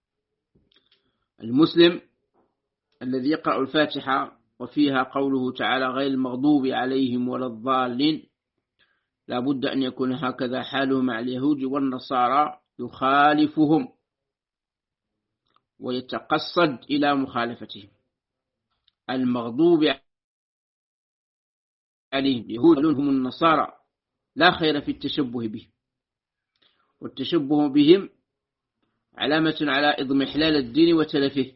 S1: المسلم الذي يقرأ الفاتحة وفيها قوله تعالى غير المغضوب عليهم ولا الضالين، لا بد أن يكون هكذا حاله مع اليهود والنصارى، يخالفهم ويتقصد إلى مخالفتهم. المغضوب عليهم اليهود هم النصارى، لا خير في التشبه بهم، والتشبه بهم علامة على إضمحلال الدين وتلفه،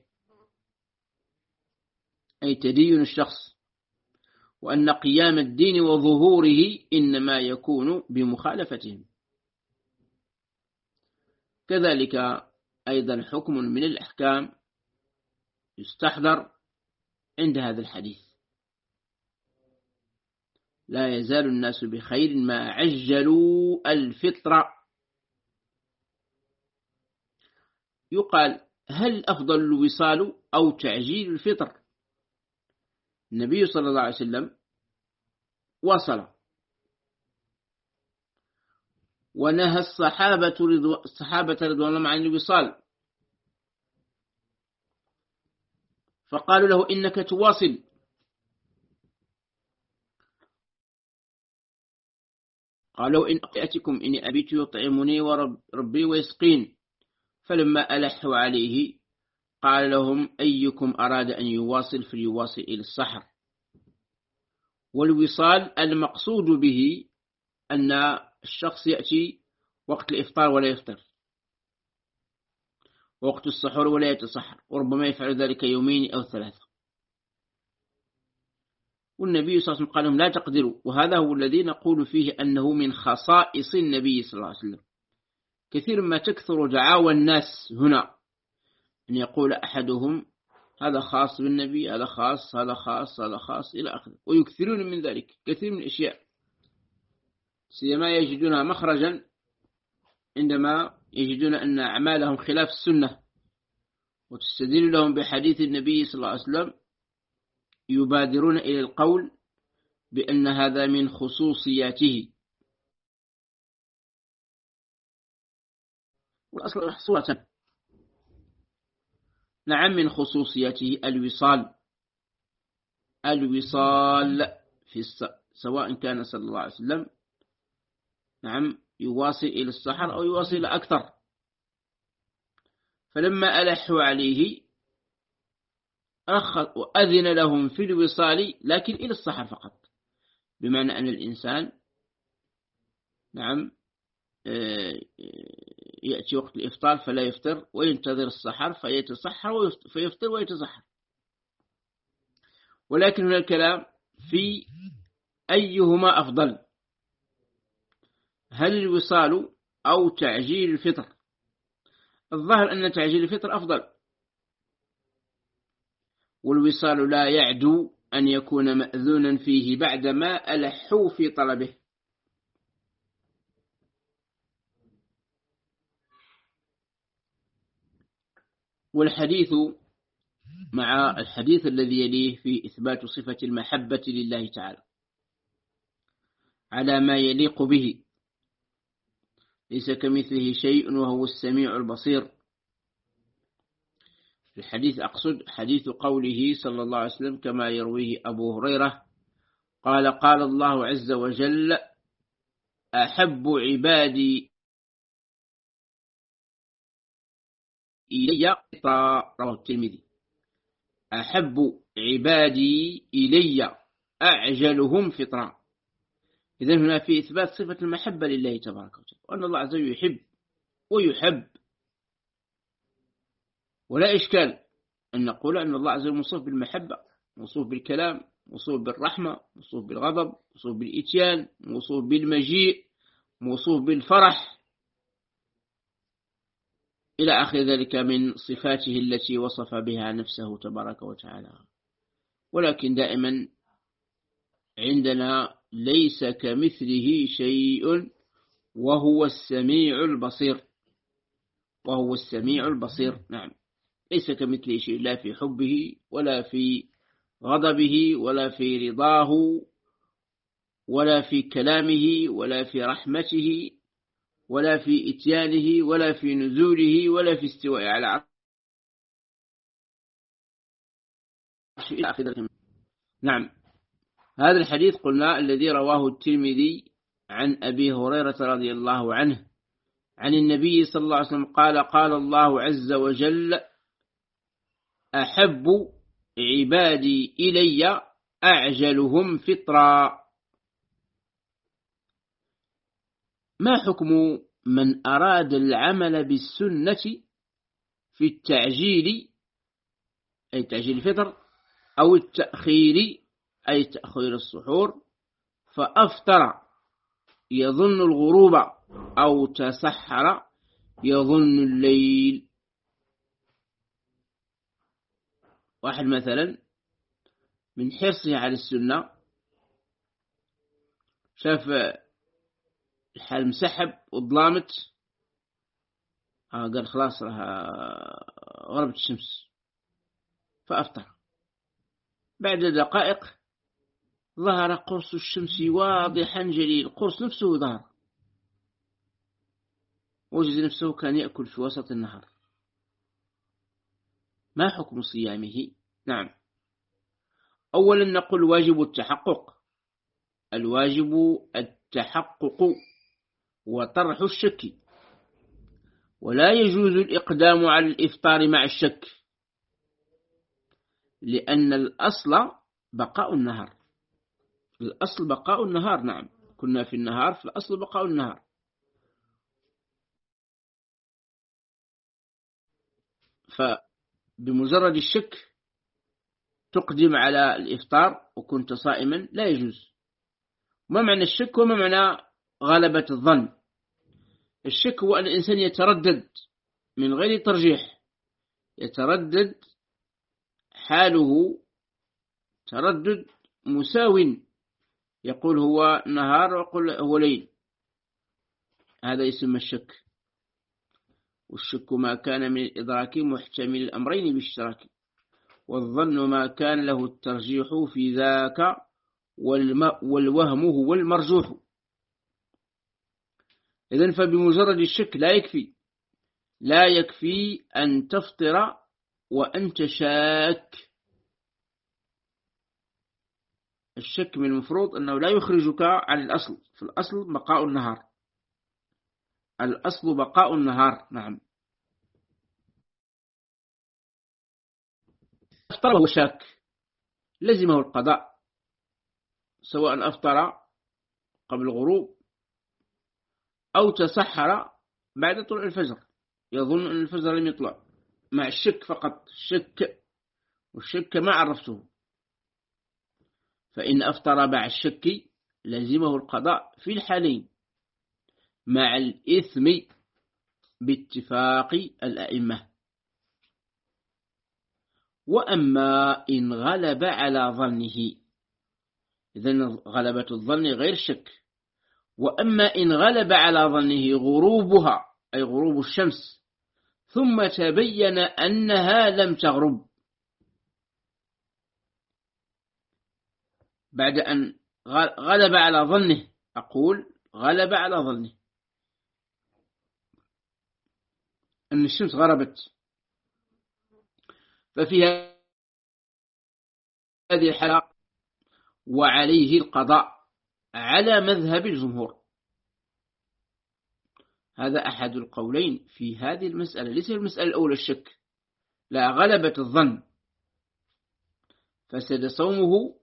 S1: أي تدين الشخص، وأن قيام الدين وظهوره إنما يكون بمخالفتهم. كذلك أيضا حكم من الأحكام يستحضر عند هذا الحديث: لا يزال الناس بخير ما عجلوا الفطرة. يقال هل أفضل الوصال أو تعجيل الفطر؟ النبي صلى الله عليه وسلم وصل، ونهى الصحابة رضو... الصحابة رضوان الله عن الوصال، فقالوا له إنك تواصل، قالوا إن أتيكم إني أبيت يطعمني وربي ويسقين. فلما ألحوا عليه قال لهم أيكم أراد أن يواصل فليواصل إلى السحر. والوصال المقصود به أن الشخص يأتي وقت الإفطار ولا يفطر، وقت السحور ولا يتسحر، وربما يفعل ذلك يومين أو ثلاثة. والنبي صلى الله عليه وسلم قال لهم لا تقدروا، وهذا هو الذي نقول فيه أنه من خصائص النبي صلى الله عليه وسلم. كثير ما تكثر دعاوى الناس هنا أن يقول أحدهم هذا خاص بالنبي، هذا خاص، هذا خاص، هذا خاص إلى آخره، ويكثرون من ذلك كثير من الأشياء، سيما يجدونها مخرجا عندما يجدون أن أعمالهم خلاف السنة، وتستدل لهم بحديث النبي صلى الله عليه وسلم، يبادرون إلى القول بأن هذا من خصوصياته. والأصل صورة نعم من خصوصياته الوصال، الوصال في الس... سواء كان صلى الله عليه وسلم نعم يواصل إلى السحر أو يواصل إلى أكثر. فلما ألحوا عليه رخص وأذن لهم في الوصال، لكن إلى السحر فقط، بمعنى أن الإنسان نعم يأتي وقت الإفطار فلا يفطر، وينتظر السحر فيتسحر فيفطر ويتسحر. ولكن هنا الكلام في أيهما أفضل، هل الوصال أو تعجيل الفطر؟ الظاهر أن تعجيل الفطر أفضل، والوصال لا يعدو أن يكون مأذونا فيه بعدما ألحوا في طلبه. والحديث مع الحديث الذي يليه في إثبات صفة المحبة لله تعالى على ما يليق به، ليس كمثله شيء وهو السميع البصير. في الحديث أقصد حديث قوله صلى الله عليه وسلم كما يرويه أبو هريرة قال قال الله عز وجل أحب عبادي إلي، رواه الترمذي، أحب عبادي إلي أعجلهم فطرا. إذن هنا في إثبات صفة المحبة لله تبارك وتعالى، وأن الله عز وجل يحب ويحب، ولا إشكال أن نقول أن الله عز وجل مصف بالمحبة، موصوف بالكلام، موصوف بالرحمة، موصوف بالغضب، موصوف بالإتيان، موصوف بالمجيء، موصوف بالفرح إلى آخر ذلك من صفاته التي وصف بها نفسه تبارك وتعالى. ولكن دائما عندنا ليس كمثله شيء وهو السميع البصير، وهو السميع البصير. نعم، ليس كمثله شيء، لا في حبه ولا في غضبه ولا في رضاه ولا في كلامه ولا في رحمته ولا في إتيانه ولا في نزوله ولا في استواء على عرشه إلى آخر ذلك. نعم، هذا الحديث قلنا الذي رواه الترمذي عن أبي هريرة رضي الله عنه عن النبي صلى الله عليه وسلم قال: قال الله عز وجل: أحب عبادي إلي أعجلهم فطرا. ما حكم من أراد العمل بالسنة في التعجيل أي تعجيل الفطر أو التأخير أي تأخير السحور فأفطر يظن الغروب أو تسحر يظن الليل؟ واحد مثلا من حرصه على السنة شاف الحال مسحب وظلامت، قال خلاص غربت الشمس فأفطر. بعد دقائق ظهر قرص الشمس واضحا جليل، القرص نفسه ظهر، وجد نفسه كان يأكل في وسط النهار. ما حكم صيامه؟ نعم، أولا نقول واجب التحقق، الواجب التحقق وطرح الشك، ولا يجوز الإقدام على الإفطار مع الشك، لأن الأصل بقاء النهار، الأصل بقاء النهار. نعم، كنا في النهار، في الأصل بقاء النهار. فبمجرد الشك تقدم على الإفطار وكنت صائما، لا يجوز. ما معنى الشك وما معنى غلبة الظن؟ الشك هو أن الإنسان يتردد من غير ترجيح، يتردد حاله تردد مساو، يقول هو نهار ويقول هو ليل، هذا يسمى الشك. والشك ما كان من الإدراك محتمل الأمرين باشتراك، والظن ما كان له الترجيح في ذاك، والوهم هو المرجوح. إذن فبمجرد الشك لا يكفي، لا يكفي أن تفطر وأنت شاك. الشك من المفروض أنه لا يخرجك عن الأصل، في الأصل بقاء النهار، الأصل بقاء النهار. نعم، أفطر وهو شاك لزمه القضاء، سواء أفطر قبل الغروب أو تسحر بعد طلوع الفجر يظن أن الفجر لم يطلع، مع الشك فقط، الشك والشك ما عرفته. فإن أفطر مع الشك لزمه القضاء في الحالين مع الإثم باتفاق الأئمة. وأما إن غلب على ظنه، إذن غلبة الظن غير شك. وأما إن غلب على ظنه غروبها أي غروب الشمس ثم تبين أنها لم تغرب، بعد أن غلب على ظنه، أقول غلب على ظنه أن الشمس غربت، ففي هذه الحالة وعليه القضاء على مذهب الجمهور. هذا أحد القولين في هذه المسألة، ليس المسألة الأولى الشك، لا، غلبة الظن فسد صومه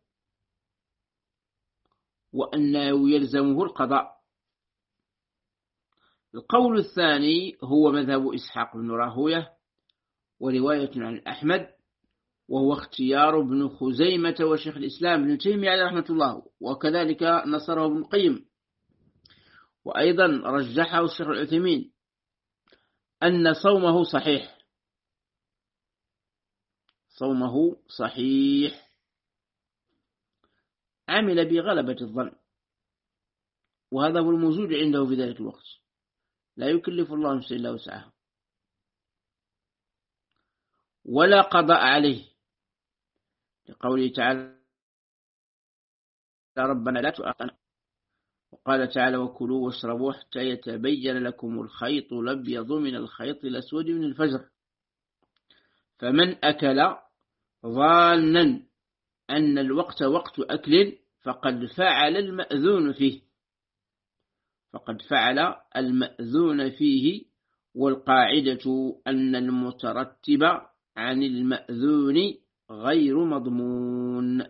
S1: وأنه يلزمه القضاء. القول الثاني هو مذهب إسحاق بن راهوية ورواية عن أحمد وهو اختيار ابن خزيمة وشيخ الإسلام ابن تيمية عليه رحمة الله، وكذلك نصره ابن القيم، وأيضا رجحه الشيخ العثيمين أن صومه صحيح، صومه صحيح، عمل بغلبة الظن، وهذا هو الموجود عنده في ذلك الوقت، لا يكلف الله نفسا إلا وسعها، ولا قضاء عليه، لقوله تعالى ربنا لا تؤاخذنا، وقال تعالى وكلوا واشربوا حتى يتبين لكم الخيط الأبيض من الخيط الأسود من الفجر، فمن أكل ظانا أن الوقت وقت أكل فقد فعل المأذون فيه، فقد فعل المأذون فيه، والقاعدة أن المترتب عن المأذون غير مضمون،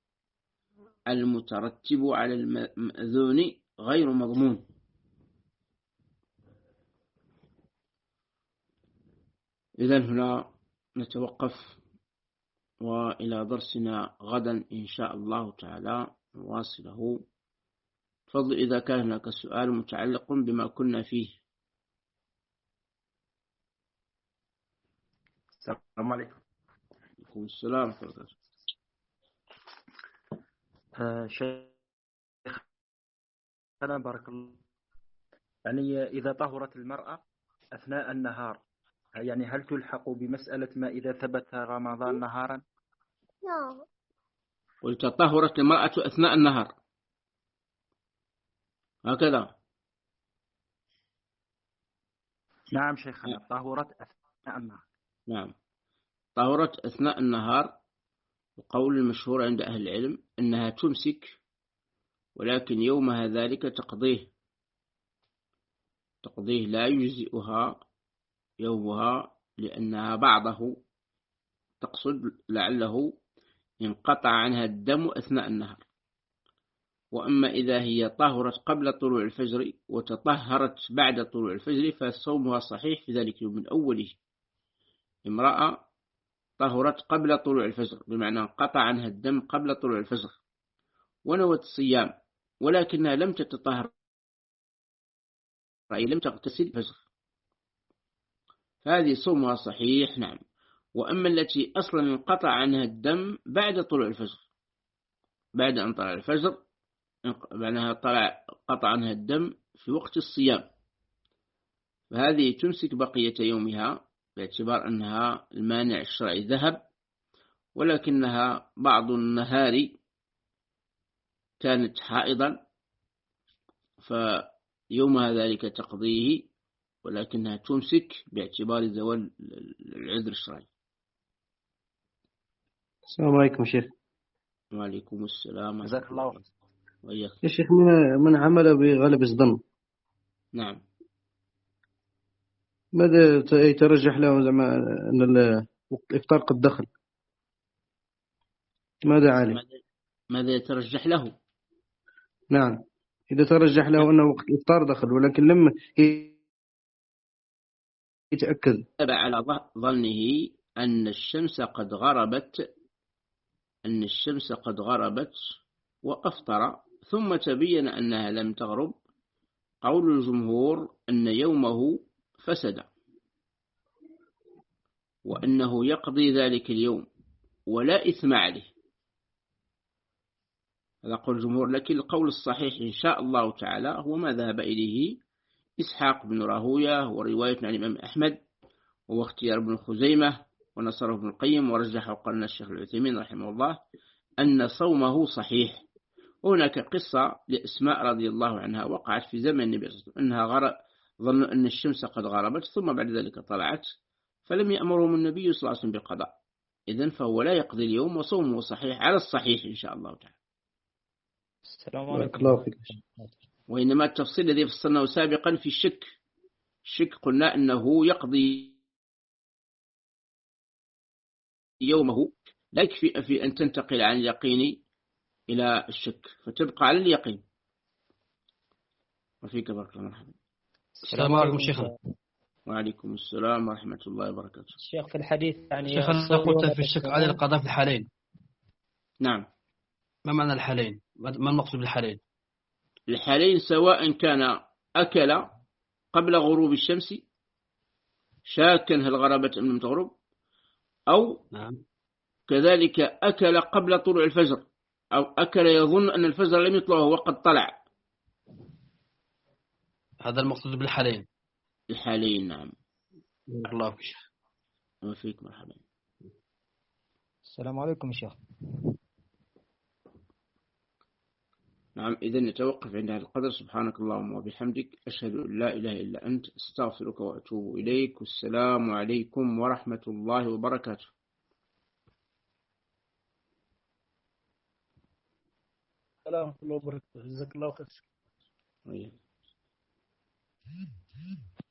S1: المترتب على المأذون غير مضمون. إذن هنا نتوقف، وإلى درسنا غدا إن شاء الله تعالى نواصله. تفضل إذا كان هناك سؤال متعلق بما كنا فيه.
S4: السلام عليكم.
S1: عليكم السلام ورحمة الله.
S4: آه شيخ أنا بارك الله، يعني إذا طهرت المرأة أثناء النهار، يعني هل تلحق بمسألة ما إذا ثبت رمضان نهارا؟
S1: قلت طهرت المرأة أثناء النهار، هكذا.
S4: نعم شيخنا، طهرت أثناء النهار.
S1: نعم، طهرت أثناء النهار، وقول المشهور عند أهل العلم أنها تمسك، ولكن يومها ذلك تقضيه تقضيه لا يجزئها يومها، لأنها بعضه تقصد لعله انقطع عنها الدم أثناء النهار. وأما إذا هي طهرت قبل طلوع الفجر وتطهرت بعد طلوع الفجر فصومها صحيح في ذلك اليوم من أوله. امرأة طهرت قبل طلوع الفجر بمعنى انقطع عنها الدم قبل طلوع الفجر ونوت الصيام، ولكنها لم تتطهر، أي لم تغتسل الفجر، فهذه صومها صحيح. نعم. وأما التي أصلا انقطع عنها الدم بعد طلوع الفجر، بعد أن طلع الفجر معناها طلع قطع عنها الدم في وقت الصيام، فهذه تمسك بقية يومها باعتبار أنها المانع الشرعي ذهب، ولكنها بعض النهار كانت حائضا فيومها ذلك تقضيه، ولكنها تمسك باعتبار زوال العذر الشرعي.
S5: السلام عليكم شيخ.
S1: وعليكم السلام.
S4: جزاك الله
S1: وإياك.
S5: يا شيخ، من من عمل بغلب الظن،
S1: نعم،
S5: ماذا يترجح له زعما أن الإفطار قد دخل؟ ماذا عليه؟
S1: ماذا يترجح له؟
S5: نعم، إذا ترجح له أنه وقت الإفطار دخل ولكن لم يتأكد
S1: على ظنه أن الشمس قد غربت أن الشمس قد غربت وأفطر، ثم تبين أنها لم تغرب، قول الجمهور أن يومه فسد، وأنه يقضي ذلك اليوم ولا إثم عليه، هذا قول الجمهور. لكن القول الصحيح إن شاء الله تعالى هو ما ذهب إليه إسحاق بن راهوية ورواية عن الإمام أحمد، وهو اختيار ابن خزيمة ونصره ابن القيم ورجحه قرن الشيخ العثيمين رحمه الله، أن صومه صحيح. هناك قصة لأسماء رضي الله عنها وقعت في زمن النبي صلى الله عليه وسلم، أنها غرب ظنوا أن الشمس قد غربت ثم بعد ذلك طلعت، فلم يأمرهم النبي صلى الله عليه وسلم بالقضاء، إذن فهو لا يقضي اليوم وصومه صحيح على الصحيح إن شاء الله تعالى.
S3: السلام عليكم.
S1: وإنما التفصيل الذي فصلناه سابقا في الشك، الشك قلنا أنه يقضي يومه، لا يكفي في أن تنتقل عن اليقين إلى الشك فتبقى على اليقين. وفيك بارك الله. مرحبا.
S6: السلام عليكم شيخنا.
S1: وعليكم السلام ورحمة الله وبركاته.
S3: الشيخ في الحديث يعني
S6: شيخ أنا قلت في الشك على القضاء في الحالين.
S1: نعم.
S6: ما معنى الحالين؟ ما المقصود بالحالين؟
S1: الحالين سواء كان أكل قبل غروب الشمس شاكا هل غربت أم لم تغرب، أو
S6: نعم.
S1: كذلك أكل قبل طلوع الفجر، أو أكل يظن أن الفجر لم يطلع وقد طلع.
S6: هذا المقصود بالحالين.
S1: الحالين نعم.
S6: الله فيك شيخ.
S1: وفيك مرحبا.
S3: السلام عليكم يا شيخ.
S1: نعم، إذن نتوقف عند هذا القدر. سبحانك اللهم وبحمدك، أشهد أن لا إله إلا أنت، استغفرك وأتوب إليك. والسلام عليكم ورحمة الله وبركاته.
S7: السلام ورحمة الله وبركاته. جزاك الله خير.